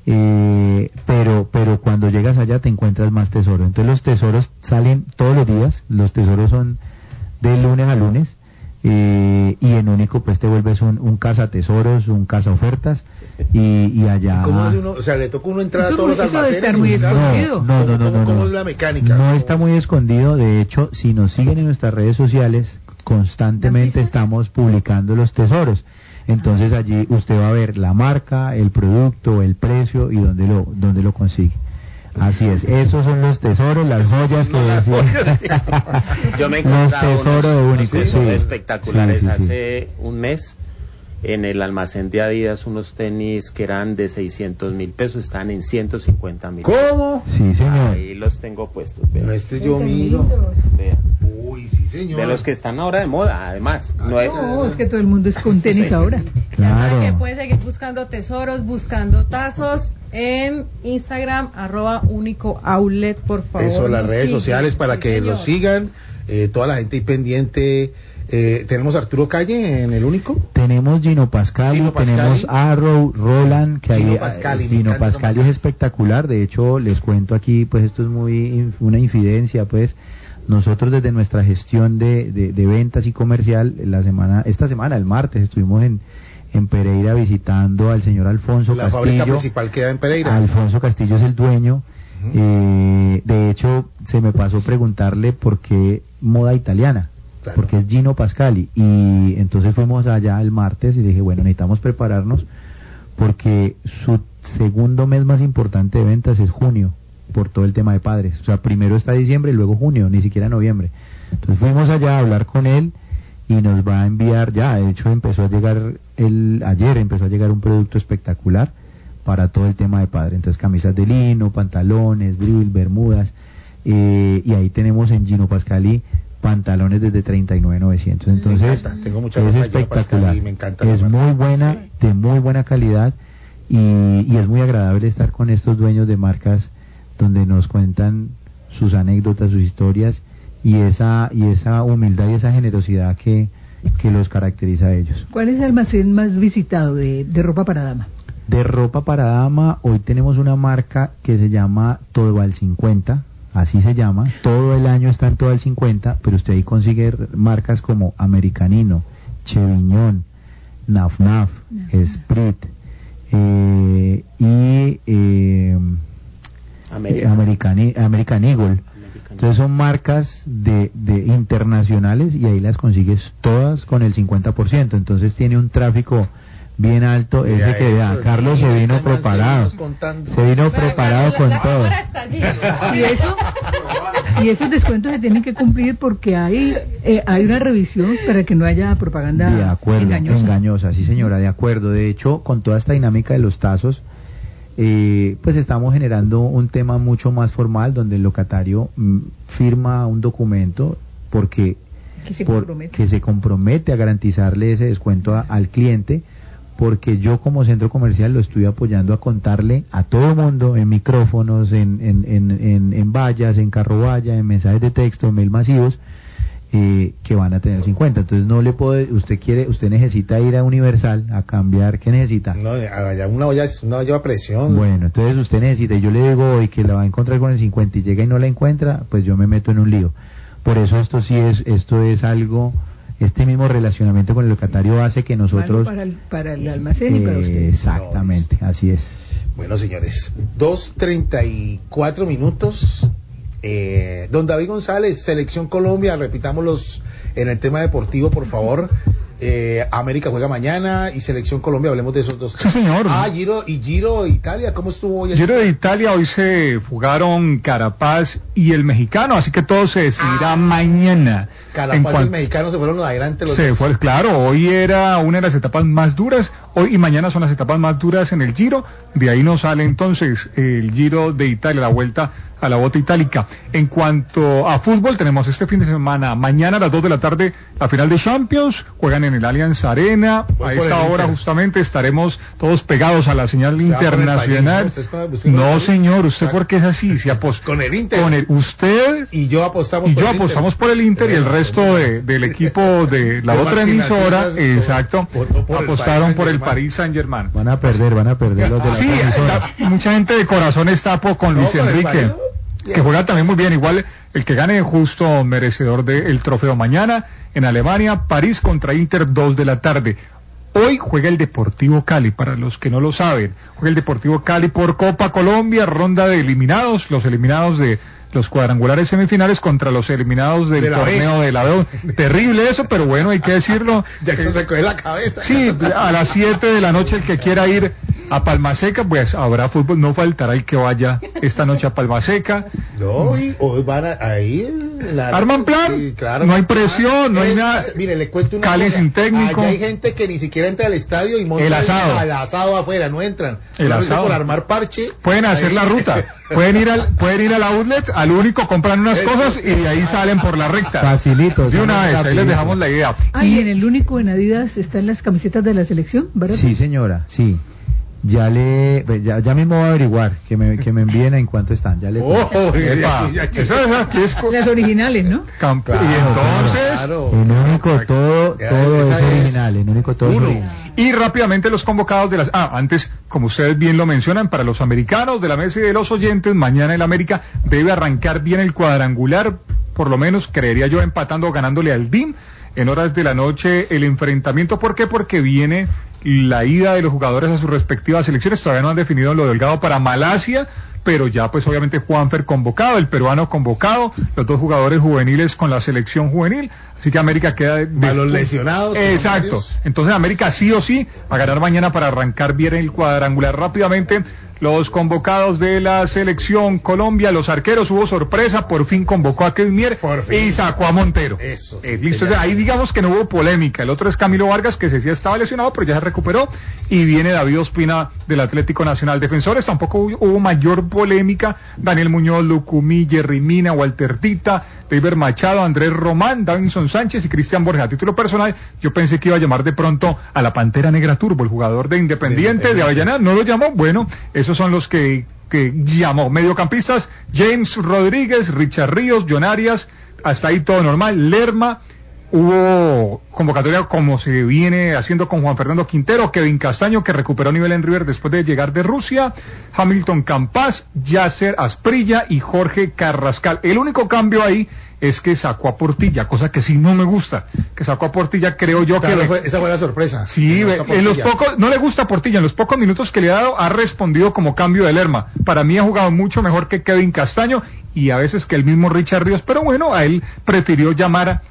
pero cuando llegas allá te encuentras más tesoros. Entonces los tesoros salen todos los días, los tesoros son de lunes a lunes, y en Único pues te vuelves un cazatesoros, un cazaofertas, y allá... ¿Cómo hace uno? O sea, le toca uno entrar a todos los almacenes. Estar muy escondido. No. ¿Cómo es la mecánica? No está muy escondido. De hecho, si nos siguen en nuestras redes sociales, constantemente estamos publicando los tesoros. Entonces allí usted va a ver la marca, el producto, el precio y dónde lo consigue. Así es, esos son los tesoros, las joyas que decía. Yo me encontraba los tesoros de Único, espectaculares. Hace un mes en el almacén de Adidas unos tenis que eran de 600.000 pesos están en 150.000. ¿Cómo? Sí, señor. Ahí los tengo puestos. Pero yo miro. Vea. Uy, sí, señor. De los que están ahora de moda, además. No, es que todo el mundo es con tenis ahora. Claro. Que puede seguir buscando tesoros, buscando tazos en Instagram, @Único Outlet, por favor. Eso, las redes sociales para que señor. los sigan, toda la gente ahí pendiente. Tenemos Arturo Calle en el Único. Tenemos Gino Pascali, tenemos Arrow, Roland, que Gino Pascali es espectacular. De hecho, les cuento aquí, pues esto es una infidencia, pues nosotros desde nuestra gestión de ventas y comercial, esta semana, el martes, estuvimos en Pereira visitando al señor Alfonso Castillo. La fábrica principal queda en Pereira. Alfonso Castillo es el dueño. De hecho, se me pasó preguntarle por qué moda italiana. porque es Gino Pascali. Y entonces fuimos allá el martes y dije, bueno, necesitamos prepararnos porque su segundo mes más importante de ventas es junio, por todo el tema de padres. O sea, primero está diciembre y luego junio, ni siquiera noviembre. Entonces fuimos allá a hablar con él y nos va a enviar, ya, de hecho ayer empezó a llegar un producto espectacular para todo el tema de padre. Entonces camisas de lino, pantalones, drill, bermudas, y ahí tenemos en Gino Pascali pantalones desde 39.900. Entonces tengo mucha es espectacular, me encanta, es muy buena, de muy buena calidad, y es muy agradable estar con estos dueños de marcas donde nos cuentan sus anécdotas, sus historias, y esa humildad y esa generosidad que los caracteriza a ellos. ¿Cuál es el almacén más visitado de ropa para dama? De ropa para dama, hoy tenemos una marca que se llama Todo al 50, así se llama, todo el año está en Todo al 50, pero usted ahí consigue marcas como Americanino, Chevignon, Naf Naf, Sprit, y American Eagle. Entonces son marcas de internacionales, y ahí las consigues todas con el 50%. Entonces tiene un tráfico bien alto. Ese que vea, Carlos se vino preparado, con todo. Y esos descuentos se tienen que cumplir porque hay una revisión para que no haya propaganda de acuerdo, engañosa. Sí, señora, de acuerdo. De hecho, con toda esta dinámica de los tazos, pues estamos generando un tema mucho más formal, donde el locatario firma un documento que se compromete a garantizarle ese descuento al cliente, porque yo como centro comercial lo estoy apoyando a contarle a todo el mundo en micrófonos, en vallas, en carro valla, en mensajes de texto, en mail masivos, que van a tener 50. Entonces no le puede, usted necesita ir a Universal a cambiar. ¿Qué necesita? No, una olla a presión. Bueno, entonces usted necesita, y yo le digo hoy que la va a encontrar con el 50 y llega y no la encuentra, pues yo me meto en un lío. Por eso esto es algo, este mismo relacionamiento con el locatario hace que nosotros... Para el almacén y para usted. Exactamente, así es. Bueno, señores, 2:34 minutos. Don David González, Selección Colombia, repitámoslos en el tema deportivo, por favor. América juega mañana y Selección Colombia, hablemos de esos dos. Sí, señor. Giro Italia, ¿cómo estuvo hoy? Giro de Italia, hoy se jugaron Carapaz y el mexicano, así que todo se decidirá mañana. Carapaz y el mexicano se fueron adelante claro, hoy era una de las etapas más duras, hoy y mañana son las etapas más duras en el Giro, de ahí nos sale entonces el Giro de Italia, la vuelta a la bota itálica. En cuanto a fútbol, tenemos este fin de semana, mañana a las 2 de la tarde, la final de Champions, juegan en el Allianz Arena. A esta hora justamente estaremos todos pegados a la señal internacional. No, señor, usted porque es así, con el Inter. Usted y yo apostamos por el Inter, y el resto del equipo de la otra emisora, exacto, apostaron por el Paris Saint-Germain. Van a perder los de la emisora. Mucha gente de corazón está con Luis Enrique, que juega también muy bien. Igual el que gane, justo merecedor del trofeo. Mañana en Alemania, París contra Inter, 2 de la tarde. Hoy juega el Deportivo Cali, para los que no lo saben, juega el Deportivo Cali por Copa Colombia, ronda de eliminados, los eliminados de los cuadrangulares semifinales contra los eliminados del torneo de la B. Terrible eso, pero bueno, hay que decirlo. Ya que se coge la cabeza. Sí, a las 7 de la noche el que quiera ir a Palmaseca, pues habrá fútbol, no faltará el que vaya esta noche a Palmaseca. No, y hoy van ahí... Arman plan, sí, claro, no hay presión, no hay nada. Mire, le cuento una Cali sin técnico. Allá hay gente que ni siquiera entra al estadio y monta el asado afuera, no entran. El asado. Por armar parche. Pueden hacer la ruta, pueden ir al outlet, al único, compran unas cosas y de ahí salen por la recta. Facilito. De una vez, ahí les dejamos la idea. Y en el único en Adidas están las camisetas de la selección, ¿verdad? Sí, señora, sí. Ya mismo voy a averiguar, que me envíen en cuánto están. Ya le las originales, ¿no? Y entonces el único todo es original, el único todo es original. Y rápidamente los convocados de las... antes, como ustedes bien lo mencionan, para los americanos de la mesa y de los oyentes, mañana el América debe arrancar bien el cuadrangular, por lo menos creería yo empatando o ganándole al DIM. en horas de la noche el enfrentamiento. ¿Por qué? Porque viene la ida de los jugadores a sus respectivas selecciones. Todavía no han definido lo delgado para Malasia, pero ya pues obviamente Juanfer convocado, el peruano convocado, los 2 jugadores juveniles con la selección juvenil, así que América queda a los lesionados. Exacto, entonces América sí o sí va a ganar mañana para arrancar bien el cuadrangular. Rápidamente, los convocados de la selección Colombia, los arqueros, hubo sorpresa, por fin convocó a Kevin Mier y sacó a Montero. Eso. Listo, ahí digamos que no hubo polémica. El otro es Camilo Vargas, que se decía estaba lesionado, pero ya se recuperó, y viene David Ospina del Atlético Nacional. Defensores tampoco hubo mayor polémica. Daniel Muñoz, Lucumí, Jerry Mina, Walter Tita, David Machado, Andrés Román, Davinson Sánchez y Cristian Borja. A título personal, yo pensé que iba a llamar de pronto a la Pantera Negra Turbo, el jugador de Independiente de Avellaneda. No lo llamó. Bueno, esos son los que llamó. Mediocampistas: James Rodríguez, Richard Ríos, John Arias, hasta ahí todo normal. Lerma, hubo convocatoria como se viene haciendo con Juan Fernando Quintero, Kevin Castaño, que recuperó nivel en River después de llegar de Rusia, Hamilton Campas, Yasser Asprilla y Jorge Carrascal. El único cambio ahí es que sacó a Portilla, cosa que sí no me gusta, que sacó a Portilla, creo yo que... Esa fue la sorpresa. Sí, en los pocos, no le gusta a Portilla, en los pocos minutos que le ha dado, ha respondido como cambio de Lerma. Para mí ha jugado mucho mejor que Kevin Castaño y a veces que el mismo Richard Ríos, pero bueno, a él prefirió llamar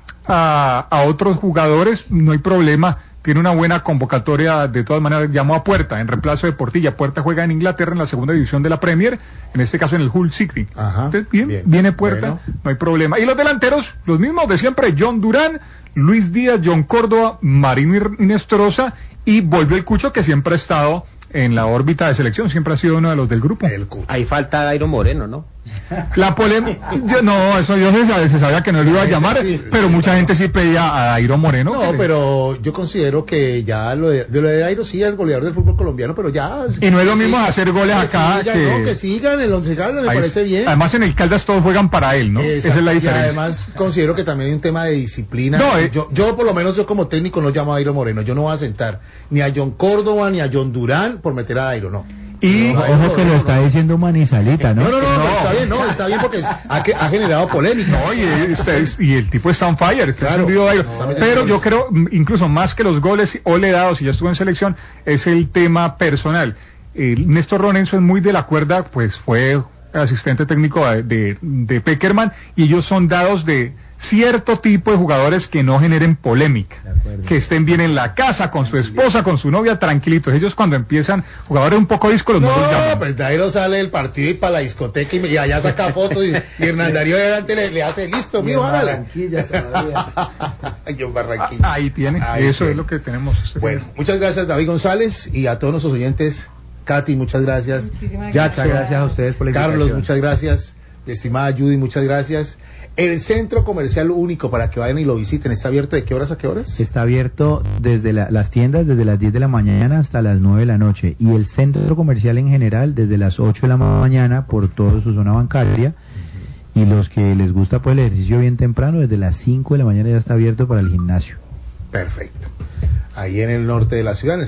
a otros jugadores, no hay problema. Tiene una buena convocatoria, de todas maneras. Llamó a Puerta en reemplazo de Portilla. Puerta juega en Inglaterra en la segunda división de la Premier, en este caso en el Hull City. Entonces, bien, viene Puerta, bueno, no hay problema. Y los delanteros, los mismos de siempre: John Durán, Luis Díaz, John Córdoba, Marino Inestrosa, y volvió el Cucho, que siempre ha estado en la órbita de selección, siempre ha sido uno de los del grupo. Ahí falta Dairo Moreno, ¿no? La polémica, no, eso yo se sabía que no lo iba a llamar, pero mucha gente sí pedía a Dairo Moreno. No, pero yo considero que ya lo de Dairo sí es el goleador del fútbol colombiano, pero ya... Y no es lo mismo hacer goles acá que sigan, el Once Caldas me parece bien. Además en el Caldas todos juegan para él, ¿no? Esa es la diferencia. Y además considero que también hay un tema de disciplina. No, yo por lo menos yo como técnico no llamo a Dairo Moreno, yo no voy a sentar ni a John Córdoba ni a John Durán por meter a Dairo, no. Y ojo que lo está diciendo Manizalita, ¿no? No, está bien porque ha generado polémica. No, y el tipo está on fire, pero yo creo, incluso más que los goles o le dados, si ya estuvo en selección, es el tema personal. Néstor Lorenzo es muy de la cuerda, pues fue asistente técnico de Peckerman, y ellos son dados de cierto tipo de jugadores que no generen polémica, que estén bien en la casa, con su esposa, con su novia, tranquilitos. Ellos cuando empiezan, jugadores un poco díscolos, no los llaman. Pues Dairo sale del partido y para la discoteca y allá saca fotos y Hernán Darío delante le hace listo, mío, hágale. Barranquilla todavía. Yo Barranquilla. Ahí tiene, eso es lo que tenemos. Bueno, muchas gracias David González y a todos nuestros oyentes. Katy, muchas gracias. Jackson, gracias a ustedes por la invitación. Carlos, muchas gracias. Mi estimada Judy, muchas gracias. El Centro Comercial Único, para que vayan y lo visiten, ¿está abierto de qué horas a qué horas? Está abierto desde las tiendas desde las 10 de la mañana hasta las 9 de la noche, y el centro comercial en general desde las 8 de la mañana por toda su zona bancaria, y los que les gusta pues el ejercicio bien temprano, desde las 5 de la mañana ya está abierto para el gimnasio. Perfecto. Ahí en el norte de la ciudad,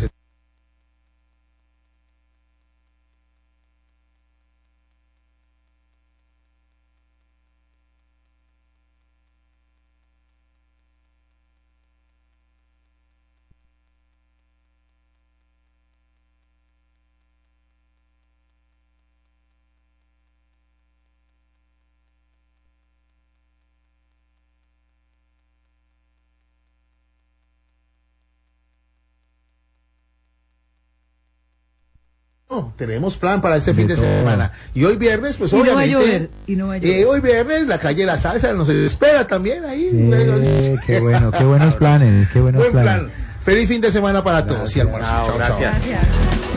tenemos plan para este fin de semana. Y hoy viernes, pues obviamente. Hoy viernes, la calle La Salsa nos espera también ahí. Qué buenos planes, Buen plan. Feliz fin de semana para todos. Y almuerzo. Chao, gracias.